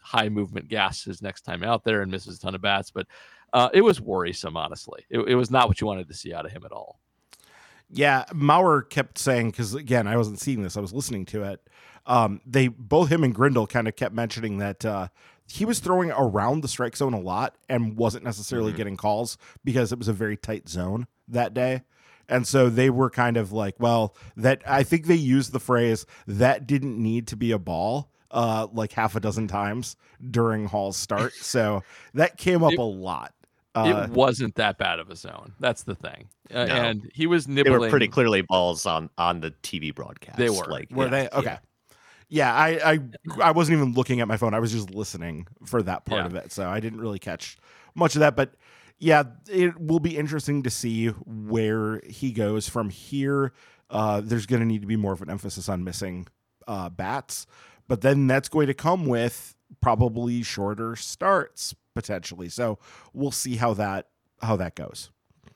high movement gas his next time out there and misses a ton of bats. But uh, it was worrisome, honestly. It, it was not what you wanted to see out of him at all. Yeah, Mauer kept saying, because again, I wasn't seeing this, I was listening to it. Um, they both him and Grindle kind of kept mentioning that uh, he was throwing around the strike zone a lot and wasn't necessarily mm-hmm. getting calls because it was a very tight zone that day. And so they were kind of like, well, that I think they used the phrase that didn't need to be a ball uh, like half a dozen times during Hall's start. So that came up it, a lot. Uh, it wasn't that bad of a zone. That's the thing. Uh, no. And he was nibbling. They were pretty clearly balls on, on the T V broadcast. They were. Like, were yeah, they? Okay. Yeah, yeah I, I I wasn't even looking at my phone. I was just listening for that part yeah. of it. So I didn't really catch much of that. But yeah, it will be interesting to see where he goes from here. Uh, there's going to need to be more of an emphasis on missing uh, bats. But then that's going to come with probably shorter starts potentially. So we'll see how that how that goes.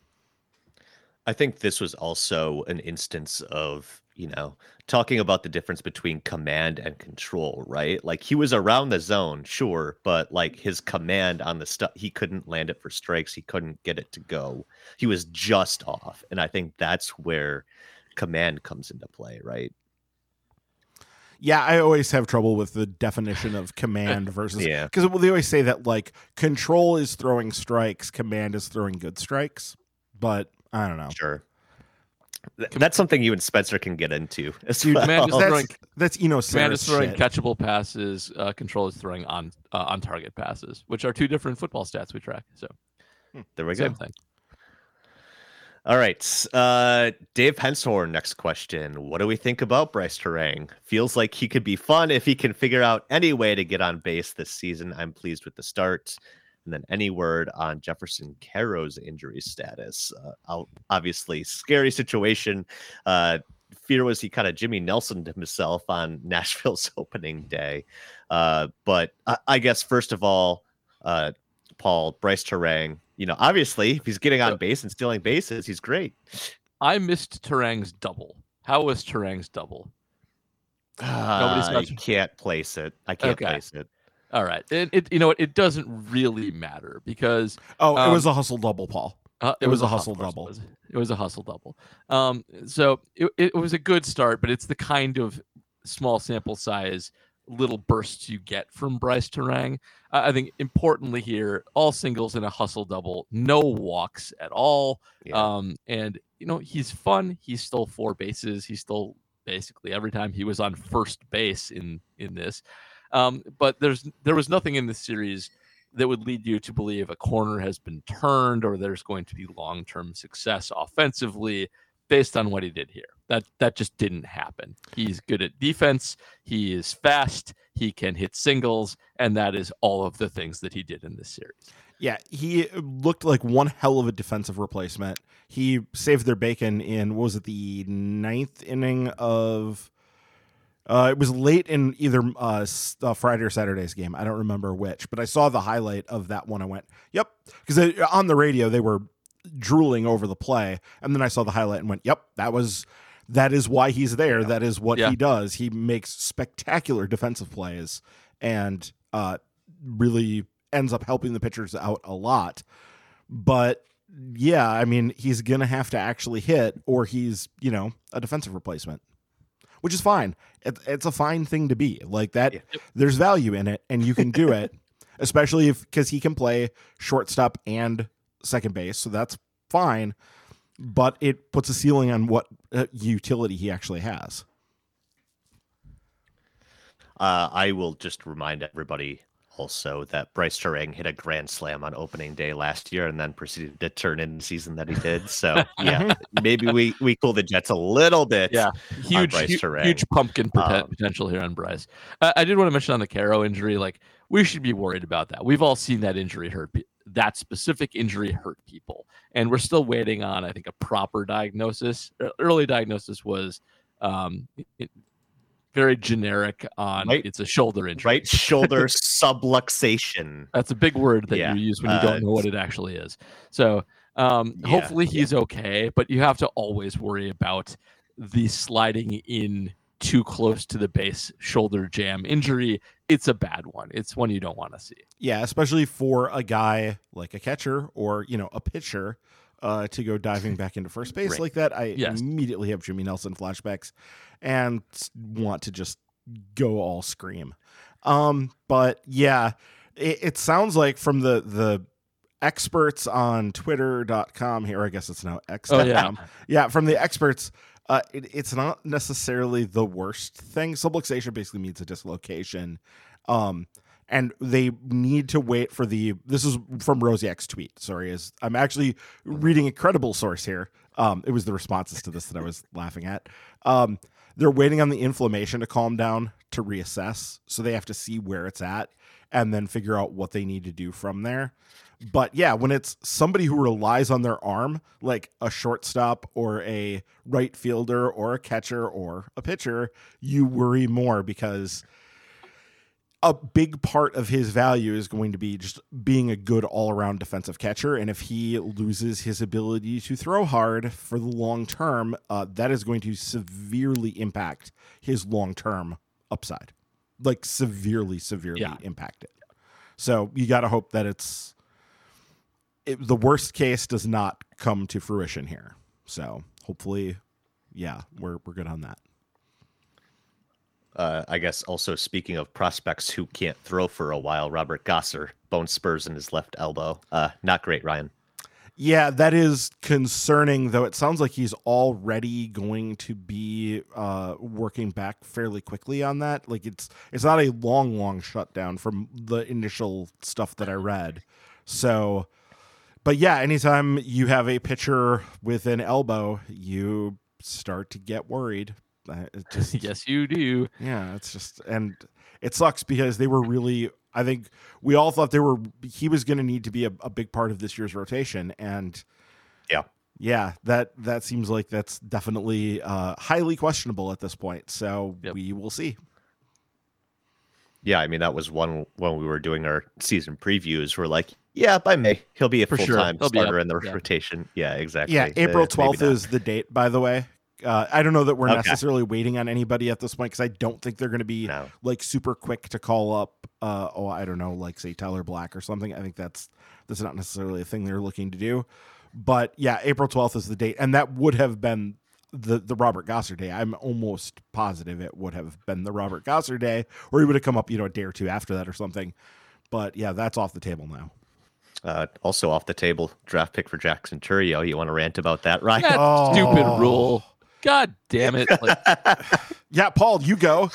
I think this was also an instance of, you know, talking about the difference between command and control, right? Like he was around the zone, sure, but like his command on the stuff, he couldn't land it for strikes. He couldn't get it to go. He was just off. And I think that's where command comes into play, right? Yeah, I always have trouble with the definition of command versus, yeah, because they always say that like control is throwing strikes, command is throwing good strikes, but I don't know. Sure. That's something you and Spencer can get into. Dude, well. Command is that's, throwing, that's you know, command is throwing shit. catchable passes. Uh, control is throwing on uh, on target passes, which are two different football stats we track. So there we same go. thing. All right, uh, Dave Henshorn. Next question: what do we think about Bryce Terang? Feels like he could be fun if he can figure out any way to get on base this season. I'm pleased with the start. And then any word on Jefferson Caro's injury status? Uh, obviously, scary situation. Uh, fear was he kind of Jimmy Nelson'd himself on Nashville's opening day. Uh, but I, I guess, first of all, uh, Paul, Bryce Terang, you know, obviously, if he's getting on base and stealing bases, he's great. I missed Terang's double. How was Terang's double? Uh, I can't place it. I can't okay. place it. All right. It, it you know what? It doesn't really matter because oh, um, it was a hustle double, Paul. Uh, it, it was, was a hustle double. It was, it was a hustle double. Um, so it, it was a good start, but it's the kind of small sample size little bursts you get from Bryce Terang. Uh, I think importantly here, all singles in a hustle double, no walks at all. Yeah. Um, and you know he's fun. He stole four bases. He stole basically every time he was on first base in in this. Um, but there's there was nothing in this series that would lead you to believe a corner has been turned or there's going to be long-term success offensively based on what he did here. That that just didn't happen. He's good at defense. He is fast. He can hit singles, and that is all of the things that he did in this series. Yeah, he looked like one hell of a defensive replacement. He saved their bacon in, what was it, the ninth inning of... Uh, it was late in either uh, uh, Friday or Saturday's game. I don't remember which, but I saw the highlight of that one. I went, yep. Because on the radio, they were drooling over the play. And then I saw the highlight and went, yep, that was that is why he's there. Yeah. That is what yeah. he does. He makes spectacular defensive plays and uh, really ends up helping the pitchers out a lot. But yeah, I mean, he's going to have to actually hit or he's, you know, a defensive replacement. Which is fine. It, it's a fine thing to be like that. Yeah. There's value in it and you can do it, especially if, cause he can play shortstop and second base. So that's fine, but it puts a ceiling on what uh, utility he actually has. Uh, I will just remind everybody also that Bryce Terang hit a grand slam on opening day last year and then proceeded to turn in the season that he did. So yeah, maybe we, we cool the Jets a little bit. Yeah. Huge, huge, huge pumpkin um, potential here on Bryce. Uh, I did want to mention on the Caro injury, like we should be worried about that. We've all seen that injury hurt, that specific injury hurt people. And we're still waiting on, I think, a proper diagnosis. Early diagnosis was, um, it, very generic on right. It's a shoulder injury. Right shoulder subluxation. That's a big word that yeah. you use when you don't uh, know what it actually is. So um, yeah, hopefully he's yeah. okay, but you have to always worry about the sliding in too close to the base shoulder jam injury, it's a bad one. It's one you don't want to see. Yeah, especially for a guy like a catcher or, you know, a pitcher uh, to go diving back into first base Right. like that. I Yes. immediately have Jimmy Nelson flashbacks and want to just go all scream. Um, but yeah, it, it sounds like from the, the experts on twitter dot com here, I guess it's now X dot com. Oh, yeah. Yeah, from the experts, uh, it, it's not necessarily the worst thing. Subluxation basically means a dislocation. Um, and they need to wait for the, this is from Rosiak's tweet. Sorry, is I'm actually reading a credible source here. Um, it was the responses to this that I was laughing at. Um, they're waiting on the inflammation to calm down to reassess. So they have to see where it's at and then figure out what they need to do from there. But yeah, when it's somebody who relies on their arm, like a shortstop or a right fielder or a catcher or a pitcher, you worry more because a big part of his value is going to be just being a good all-around defensive catcher. And if he loses his ability to throw hard for the long term, uh, that is going to severely impact his long-term upside, like severely, severely Yeah. impact it. So you got to hope that it's it, the worst case does not come to fruition here. So hopefully, yeah, we're we're good on that. Uh, I guess also speaking of prospects who can't throw for a while, Robert Gosser, bone spurs in his left elbow. Uh, not great, Ryan. Yeah, that is concerning, though it sounds like he's already going to be uh, working back fairly quickly on that. Like it's it's not a long, long shutdown from the initial stuff that I read. So, but yeah, anytime you have a pitcher with an elbow, you start to get worried. Uh, it just, Yes, you do. yeah, it's just, and it sucks because they were really, I think we all thought they were, he was going to need to be a, a big part of this year's rotation. And Yeah. yeah, that, that seems like that's definitely uh, highly questionable at this point. So Yep. we will see. Yeah, I mean, that was one when we were doing our season previews. We're like, yeah, by May, he'll be a For sure. full-time He'll be starter up. in the Yeah. rotation. Yeah, exactly. Yeah, Uh, April maybe twelfth not. is the date, by the way. Uh, I don't know that we're Okay. necessarily waiting on anybody at this point because I don't think they're going to be No. like super quick to call up. Uh, oh, I don't know, like say Tyler Black or something. I think that's that's not necessarily a thing they're looking to do. But yeah, April twelfth is the date, and that would have been the the Robert Gosser day. I'm almost positive it would have been the Robert Gosser day, or he would have come up, you know, a day or two after that or something. But yeah, that's off the table now. Uh, also off the table, draft pick for Jackson Turio. You want to rant about that, Ryan? That Oh. stupid rule. God damn it. Like, Yeah, Paul, you go.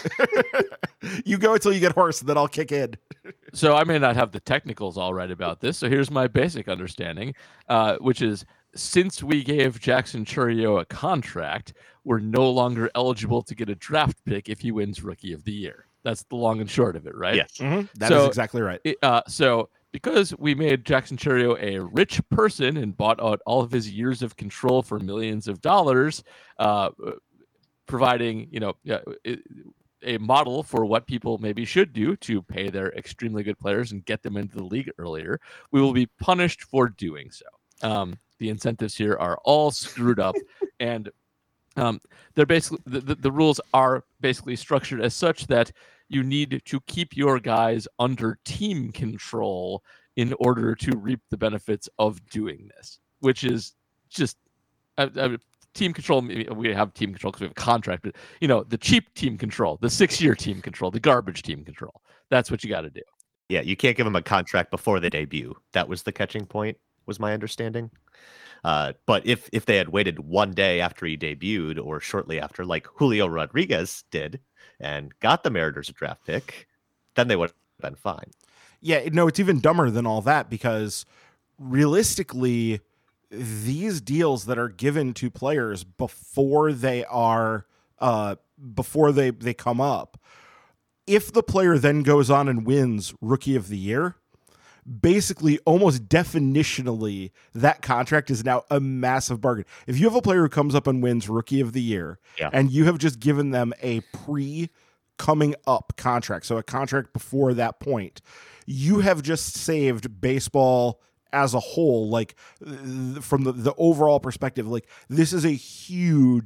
You go until you get hoarse, and then I'll kick in. so I may not have the technicals all right about this. So here's my basic understanding, uh, which is since we gave Jackson Churio a contract, we're no longer eligible to get a draft pick if he wins Rookie of the Year. That's the long and short of it, right? Yes. Mm-hmm. That is So- exactly right. It- uh, so because we made Jackson Churio a rich person and bought out all of his years of control for millions of dollars, uh, providing you know yeah, it- a model for what people maybe should do to pay their extremely good players and get them into the league earlier, we will be punished for doing so. Um, the incentives here are all screwed up, and um, they're basically the, the, the rules are basically structured as such that you need to keep your guys under team control in order to reap the benefits of doing this, which is just uh, uh, team control. We have team control because we have a contract, but you know, the cheap team control, the six-year team control, the garbage team control. That's what you got to do. Yeah, you can't give him a contract before they debut. That was the catching point, was my understanding. Uh, but if if they had waited one day after he debuted or shortly after, like Julio Rodriguez did, and got the Mariners a draft pick, then they would have been fine. Yeah, no, it's even dumber than all that because realistically, these deals that are given to players before they are uh, before they, they come up, if the player then goes on and wins Rookie of the Year, basically almost definitionally that contract is now a massive bargain. If you have a player who comes up and wins Rookie of the Year, Yeah. and you have just given them a pre coming up contract, so a contract before that point, you have just saved baseball as a whole, like th- from the, the overall perspective. Like this is a huge,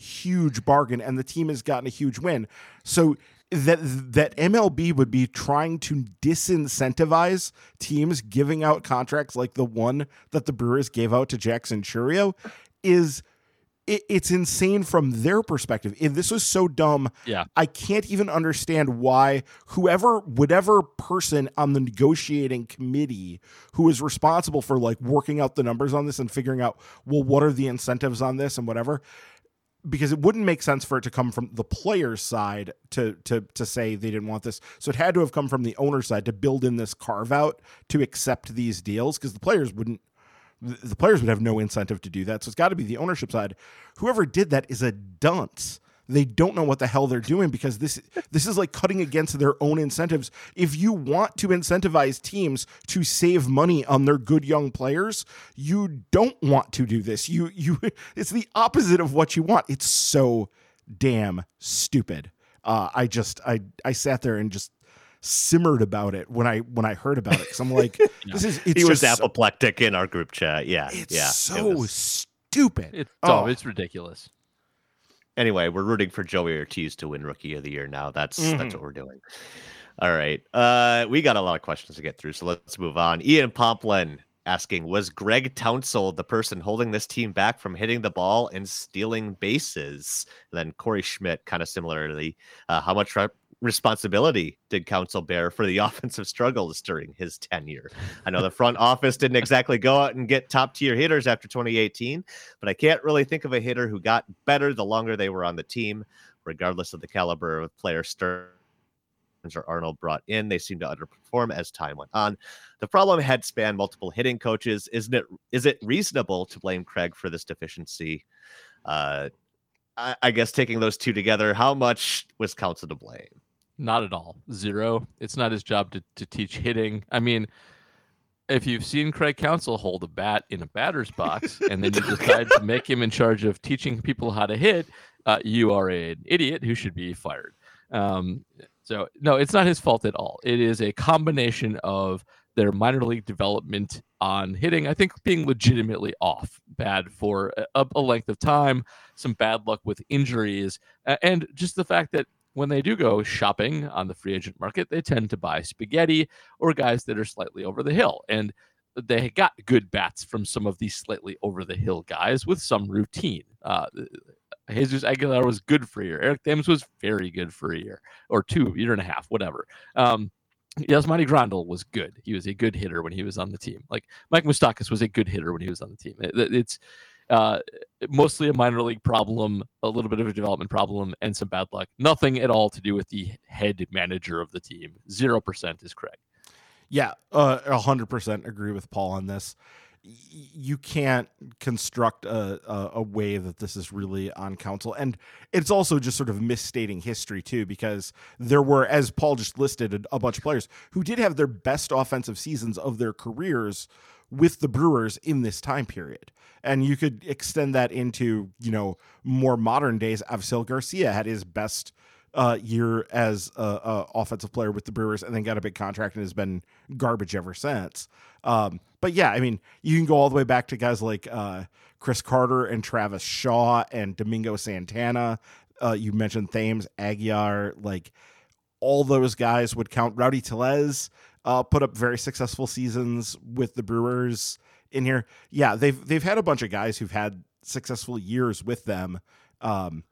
huge bargain, and the team has gotten a huge win. So that that M L B would be trying to disincentivize teams giving out contracts like the one that the Brewers gave out to Jackson Chourio is it, it's insane from their perspective. If this was so dumb, yeah. I can't even understand why whoever, whatever person on the negotiating committee who is responsible for like working out the numbers on this and figuring out, well, what are the incentives on this and whatever, because it wouldn't make sense for it to come from the player's side to to to say they didn't want this. So it had to have come from the owner's side to build in this carve out to accept these deals, because the players wouldn't, the players would have no incentive to do that. So it's got to be the ownership side. Whoever did that is a dunce. They don't know what the hell they're doing, because this this is like cutting against their own incentives. If you want to incentivize teams to save money on their good young players, you don't want to do this. You you it's the opposite of what you want. It's so damn stupid. Uh, I just I I sat there and just simmered about it when I when I heard about it, because I'm like, yeah. this is it's he was just apoplectic so, in our group chat. Yeah, it's yeah, so it was, stupid. It's oh. oh, it's ridiculous. Anyway, we're rooting for Joey Ortiz to win Rookie of the Year now. That's mm-hmm. that's what we're doing. All right. Uh, we got a lot of questions to get through, so let's move on. Ian Pomplin asking, was Greg Townsell the person holding this team back from hitting the ball and stealing bases? And then Corey Schmidt, kind of similarly, uh, how much re- responsibility did Counsell bear for the offensive struggles during his tenure? I know the front office didn't exactly go out and get top tier hitters after twenty eighteen, but I can't really think of a hitter who got better the longer they were on the team, regardless of the caliber of player Stearns or Arnold brought in. They seemed to underperform as time went on. The problem had spanned multiple hitting coaches. Isn't it? Is it reasonable to blame Craig for this deficiency? Uh, I, I guess taking those two together, how much was Counsell to blame? Not at all. Zero. It's not his job to, to teach hitting. I mean, if you've seen Craig Counsell hold a bat in a batter's box and then you decide to make him in charge of teaching people how to hit, uh, you are an idiot who should be fired. Um, so, no, it's not his fault at all. It is a combination of their minor league development on hitting, I think, being legitimately off bad for a, a length of time, some bad luck with injuries, uh, and just the fact that when they do go shopping on the free agent market, they tend to buy spaghetti or guys that are slightly over the hill. And they got good bats from some of these slightly over the hill guys with some routine. Uh, Jesus Aguilar was good for a year. Eric Thames was very good for a year or two, year and a half, whatever. Um, Yasmani Grandal was good. He was a good hitter when he was on the team. Like Mike Moustakas was a good hitter when he was on the team. It, it's uh, mostly a minor league problem, a little bit of a development problem, and some bad luck. Nothing at all to do with the head manager of the team. Zero percent is Craig. Yeah, uh, one hundred percent agree with Paul on this. Y- you can't construct a, a, a way that this is really on Counsell. And it's also just sort of misstating history, too, because there were, as Paul just listed, a, a bunch of players who did have their best offensive seasons of their careers with the Brewers in this time period. And you could extend that into, you know, more modern days. Avisail Garcia had his best uh, year as a, a offensive player with the Brewers and then got a big contract and has been garbage ever since. Um, but yeah, I mean, you can go all the way back to guys like uh, Chris Carter and Travis Shaw and Domingo Santana. Uh, you mentioned Thames, Aguilar, like all those guys would count. Rowdy Tellez uh, put up very successful seasons with the Brewers in here. Yeah, they've they've had a bunch of guys who've had successful years with them, um,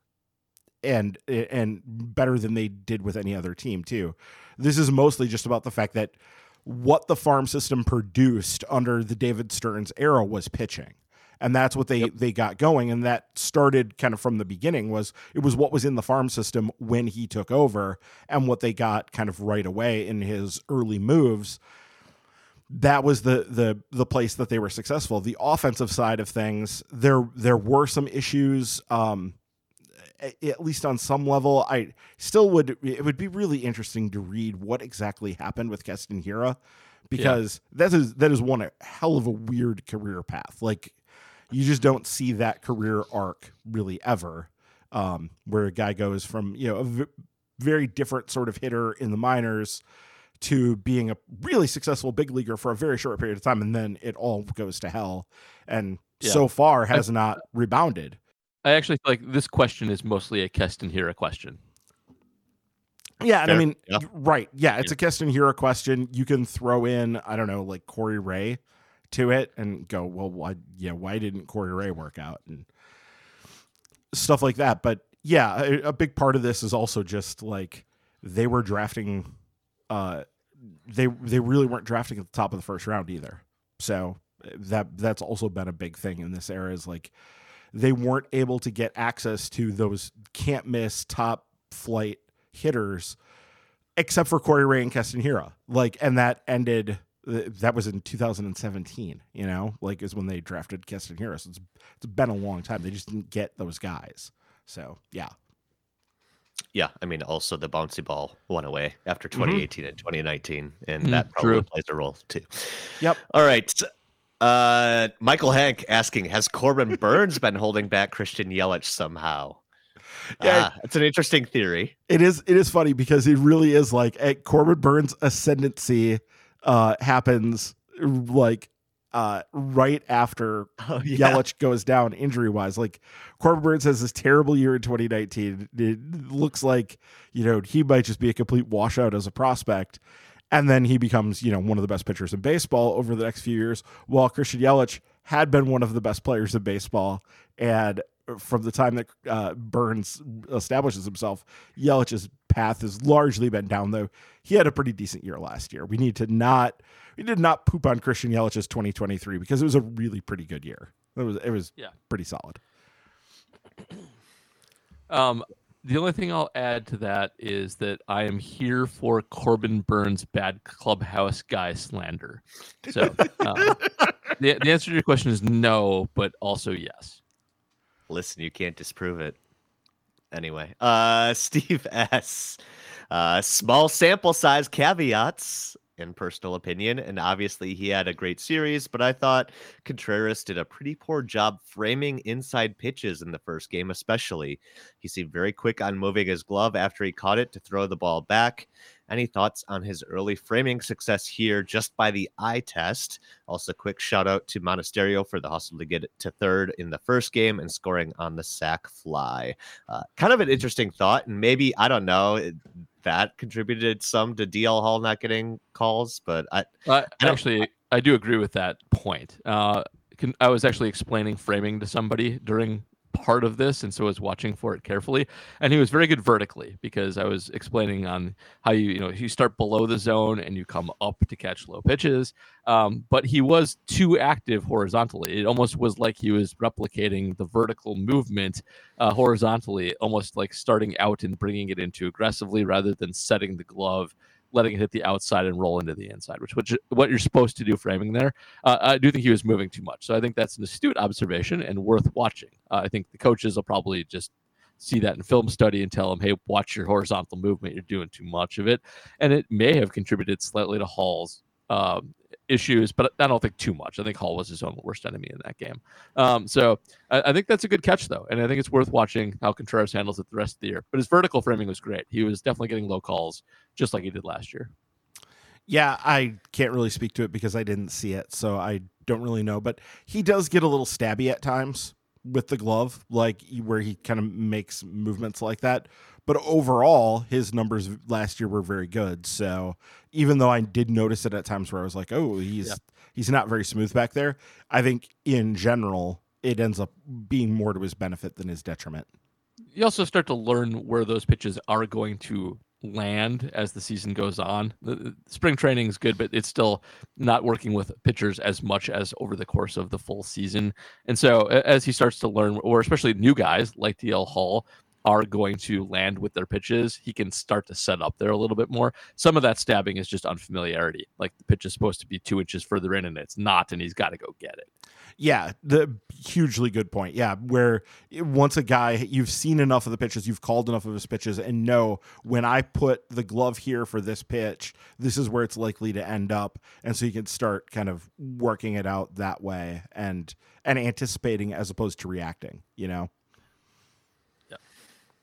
and and better than they did with any other team too. This is mostly just about the fact that what the farm system produced under the David Stearns era was pitching. And that's what they, yep. they got going. And that started kind of from the beginning was it was what was in the farm system when he took over and what they got kind of right away in his early moves. That was the, the, the place that they were successful. The offensive side of things, there, there were some issues, um, at least on some level. I still would, it would be really interesting to read what exactly happened with Keston Hiura, because yeah. that is, that is one a hell of a weird career path. Like, you just don't see that career arc really ever, um, where a guy goes from, you know, a v- very different sort of hitter in the minors to being a really successful big leaguer for a very short period of time. And then it all goes to hell. And yeah. so far has I, not rebounded. I actually feel like this question is mostly a Keston Hiura question. Yeah, and Fair. I mean, Yeah. right. Yeah, it's Yeah. a Keston Hiura question. You can throw in, I don't know, like Corey Ray to it and go, well, why, yeah, why didn't Corey Ray work out and stuff like that. But yeah, a, a big part of this is also just like they were drafting, uh, they they really weren't drafting at the top of the first round either. So that that's also been a big thing in this era is like they weren't able to get access to those can't miss top flight hitters except for Corey Ray and Keston Hiura. Like, and that ended. That was in two thousand seventeen, you know, like is when they drafted Keston Hiura. So it's, it's been a long time. They just didn't get those guys. So, yeah. Yeah. I mean, also the bouncy ball went away after twenty eighteen mm-hmm. and twenty nineteen, and Mm, that probably true. plays a role too. Yep. All right. Uh, Michael Hank asking, has Corbin Burns been holding back Christian Yelich somehow? Yeah, ah, it's an interesting theory. It is. It is funny because it really is like at Corbin Burns' ascendancy uh, happens like uh, right after oh, yeah. Yelich goes down injury wise. Like Corbin Burns has this terrible year in twenty nineteen. It looks like, you know, he might just be a complete washout as a prospect. And then he becomes, you know, one of the best pitchers in baseball over the next few years, while Christian Yelich had been one of the best players in baseball. And from the time that uh, Burns establishes himself, Yelich's path has largely been down, though he had a pretty decent year last year. We need to not, we did not poop on Christian Yelich's twenty twenty-three because it was a really pretty good year. It was, it was yeah. pretty solid. Um, The only thing I'll add to that is that I am here for Corbin Burns' bad clubhouse guy slander. So um, the, the answer to your question is no, but also yes. Listen, you can't disprove it. Anyway, uh, Steve S. Uh, small sample size caveats in personal opinion, and obviously he had a great series, but I thought Contreras did a pretty poor job framing inside pitches in the first game, especially. He seemed very quick on moving his glove after he caught it to throw the ball back. Any thoughts on his early framing success here just by the eye test? Also, quick shout out to Monasterio for the hustle to get it to third in the first game and scoring on the sac fly. Uh, kind of an interesting thought, and maybe, I don't know, it, that contributed some to D L Hall not getting calls, but I, uh, I actually I do agree with that point. Uh, can, I was actually explaining framing to somebody during part of this, and so I was watching for it carefully, and he was very good vertically because I was explaining on how you you know you start below the zone and you come up to catch low pitches, um, but he was too active horizontally. It almost was like he was replicating the vertical movement uh, horizontally, almost like starting out and bringing it in too aggressively rather than setting the glove, letting it hit the outside and roll into the inside, which which what you're supposed to do framing there. Uh, I do think he was moving too much. So I think that's an astute observation and worth watching. Uh, I think the coaches will probably just see that in film study and tell him, hey, watch your horizontal movement. You're doing too much of it. And it may have contributed slightly to Hall's um, issues, but I don't think too much. I think Hall was his own worst enemy in that game. Um, so I, I think that's a good catch, though. And I think it's worth watching how Contreras handles it the rest of the year. But his vertical framing was great. He was definitely getting low calls, just like he did last year. Yeah, I can't really speak to it because I didn't see it, so I don't really know. But he does get a little stabby at times with the glove, like where he kind of makes movements like that. But overall, his numbers last year were very good. So even though I did notice it at times where I was like, oh, he's yeah. he's not very smooth back there, I think in general, it ends up being more to his benefit than his detriment. You also start to learn where those pitches are going to land as the season goes on. The spring training is good, but it's still not working with pitchers as much as over the course of the full season. And so as he starts to learn, or especially new guys like D L Hall are going to land with their pitches, he can start to set up there a little bit more. Some of that stabbing is just unfamiliarity. Like the pitch is supposed to be two inches further in and it's not, and he's got to go get it. Yeah, the hugely good point. Yeah, where once a guy, you've seen enough of the pitches, you've called enough of his pitches, and know when I put the glove here for this pitch, this is where it's likely to end up. And so you can start kind of working it out that way and and anticipating as opposed to reacting, you know?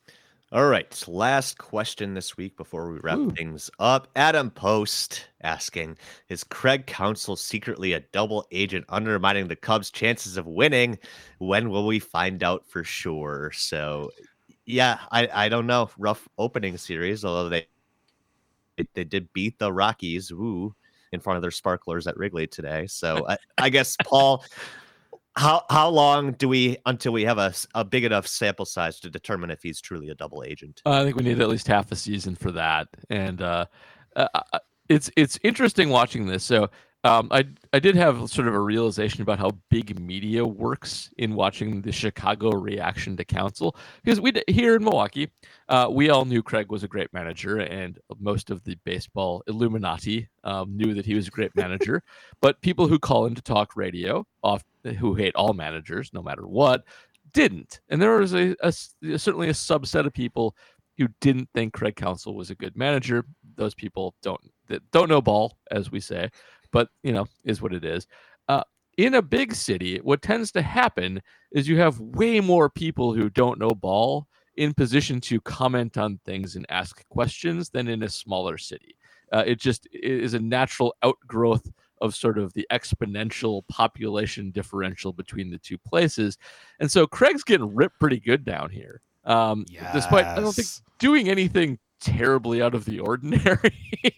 All right, last question this week before we wrap Ooh. things up. Adam Post asking, is Craig Counsell secretly a double agent undermining the Cubs' chances of winning? When will we find out for sure? So, yeah, I, I don't know. Rough opening series, although they they did beat the Rockies, woo, in front of their sparklers at Wrigley today. So I, I guess, Paul, how how long do we until we have a, a big enough sample size to determine if he's truly a double agent? Uh, I think we need at least half a season for that, and uh, uh, it's it's interesting watching this. So um, I I did have sort of a realization about how big media works in watching the Chicago reaction to Counsell, because we here in Milwaukee, uh, we all knew Craig was a great manager, and most of the baseball Illuminati um, knew that he was a great manager. But people who call into talk radio, off who hate all managers, no matter what, didn't. And there was a, a certainly a subset of people who didn't think Craig Counsell was a good manager. Those people don't don't know ball, as we say, but you know, is what it is. Uh, in a big city, what tends to happen is you have way more people who don't know ball in position to comment on things and ask questions than in a smaller city. Uh, it just is a natural outgrowth of sort of the exponential population differential between the two places. And so Craig's getting ripped pretty good down here. Um, yes. Despite, I don't think, doing anything terribly out of the ordinary.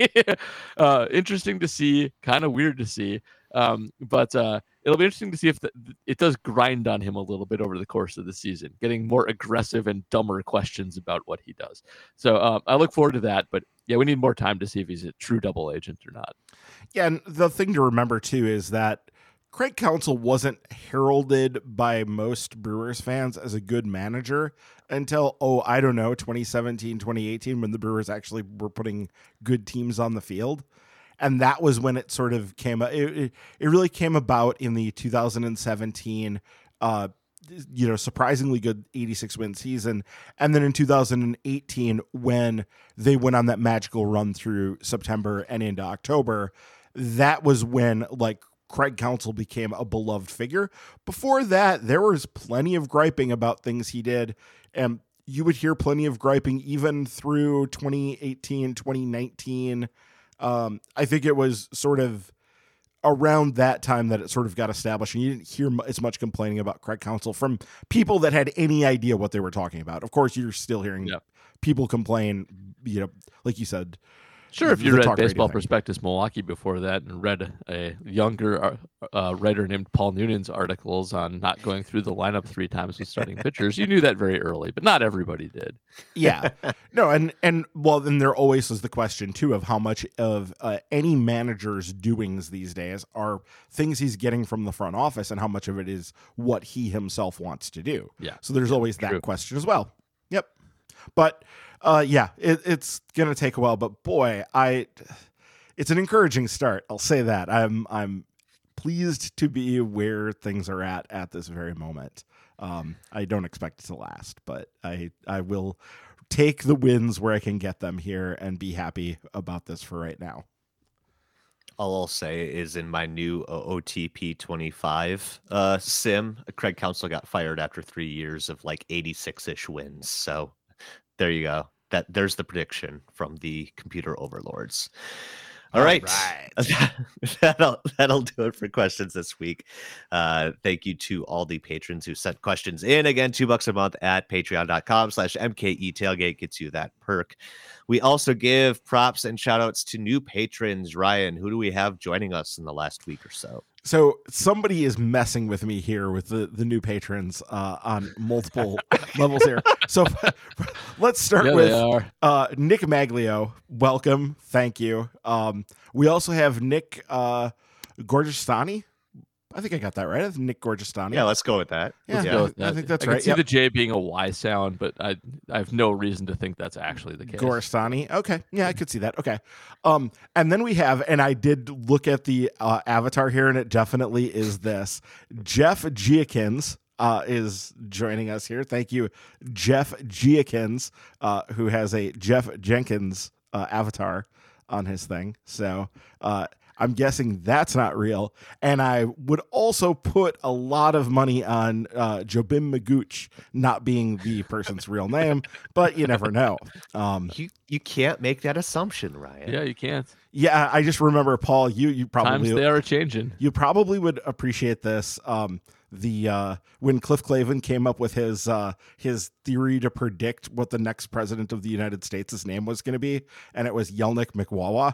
uh, interesting to see, kind of weird to see. Um, but uh, it'll be interesting to see if the, it does grind on him a little bit over the course of the season, getting more aggressive and dumber questions about what he does. So um, I look forward to that. But yeah, we need more time to see if he's a true double agent or not. Yeah, and the thing to remember, too, is that Craig Counsell wasn't heralded by most Brewers fans as a good manager until, oh, I don't know, twenty seventeen, twenty eighteen, when the Brewers actually were putting good teams on the field. And that was when it sort of came, it, it, it really came about in the two thousand seventeen, uh, you know, surprisingly good eighty-six win season. And then in two thousand eighteen, when they went on that magical run through September and into October, that was when, like, Craig Counsell became a beloved figure. Before that, there was plenty of griping about things he did, and you would hear plenty of griping even through twenty eighteen, twenty nineteen. Um, I think it was sort of around that time that it sort of got established, and you didn't hear as much complaining about Craig Counsell from people that had any idea what they were talking about. Of course, you're still hearing yeah. people complain, you know, like you said. Sure, if you read Baseball Prospectus Milwaukee before that and read a younger uh, writer named Paul Noonan's articles on not going through the lineup three times with starting pitchers, you knew that very early, but not everybody did. Yeah. No, and, and well, then there always is the question, too, of how much of uh, any manager's doings these days are things he's getting from the front office and how much of it is what he himself wants to do. Yeah. So there's yeah, always that true. question as well. Yep. But Uh, yeah, it, it's gonna take a while, but boy, I, it's an encouraging start. I'll say that. I'm I'm pleased to be where things are at at this very moment. Um, I don't expect it to last, but I I will take the wins where I can get them here and be happy about this for right now. All I'll say is in my new O T P twenty-five uh, sim, Craig Counsell got fired after three years of like eighty-six-ish wins. So there you go. That there's the prediction from the computer overlords. All, All right. right. that'll, that'll do it for questions this week. Uh, thank you to all the patrons who sent questions in. Again, two bucks a month at patreon.com slash MKE tailgate gets you that perk. We also give props and shout outs to new patrons. Ryan, who do we have joining us in the last week or so? So somebody is messing with me here with the, the new patrons uh, on multiple levels here. So let's start yeah, with uh, Nick Maglio. Welcome. Thank you. Um, we also have Nick uh, Gorgistani. I think I got that right. It's Nick Gorgistani. Yeah, let's go with that. Yeah, let's go with that. I think that's I right. I can see yep. the J being a Y sound, but I I have no reason to think that's actually the case. Gorgistani. Okay. Yeah, I could see that. Okay. Um, and then we have, and I did look at the uh, avatar here, and it definitely is this. Jeff Giakins uh, is joining us here. Thank you, Jeff Giakins, uh, who has a Jeff Jenkins uh, avatar on his thing. So uh, I'm guessing that's not real. And I would also put a lot of money on uh, Jobim Magooch not being the person's real name, but you never know. Um, You you can't make that assumption, Ryan. Yeah, you can't. yeah, I just remember, Paul, you you probably Times they are changing. you probably would appreciate this. Um, the uh, when Cliff Clavin came up with his uh, his theory to predict what the next president of the United States' name was going to be, and it was Yelnik McWawa.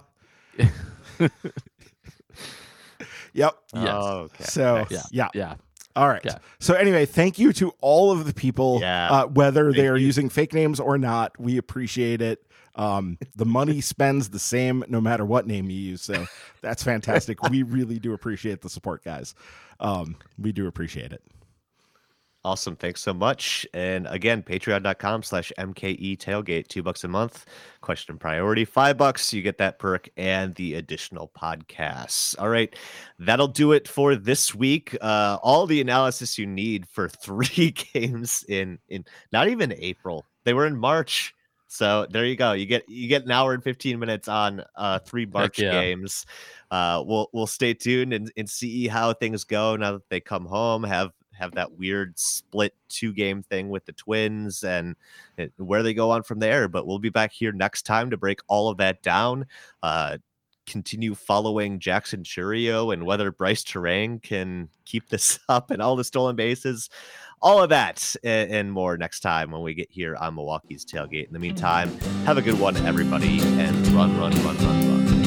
Yep. Yes. Oh, okay. So Yeah. yeah. Yeah. All right. Yeah. So anyway, thank you to all of the people, Yeah. uh, whether Thank they are you. using fake names or not. We appreciate it. Um, the money spends the same no matter what name you use. So that's fantastic. We really do appreciate the support, guys. Um, we do appreciate it. Awesome. Thanks so much. And again, patreon.com slash MKE tailgate, two bucks a month. Question priority, five bucks. You get that perk and the additional podcasts. All right. That'll do it for this week. Uh, all the analysis you need for three games in, in not even April. They were in March. So there you go. You get you get an hour and fifteen minutes on uh, three March yeah. games. Uh, we'll we'll stay tuned and, and see how things go now that they come home. Have have that weird split two game thing with the Twins and, and where they go on from there. But we'll be back here next time to break all of that down. Uh, continue following Jackson Churio and whether Bryce Terang can keep this up and all the stolen bases. All of that and, and more next time when we get here on Milwaukee's Tailgate. In the meantime, have a good one, everybody, and run, run, run, run, run.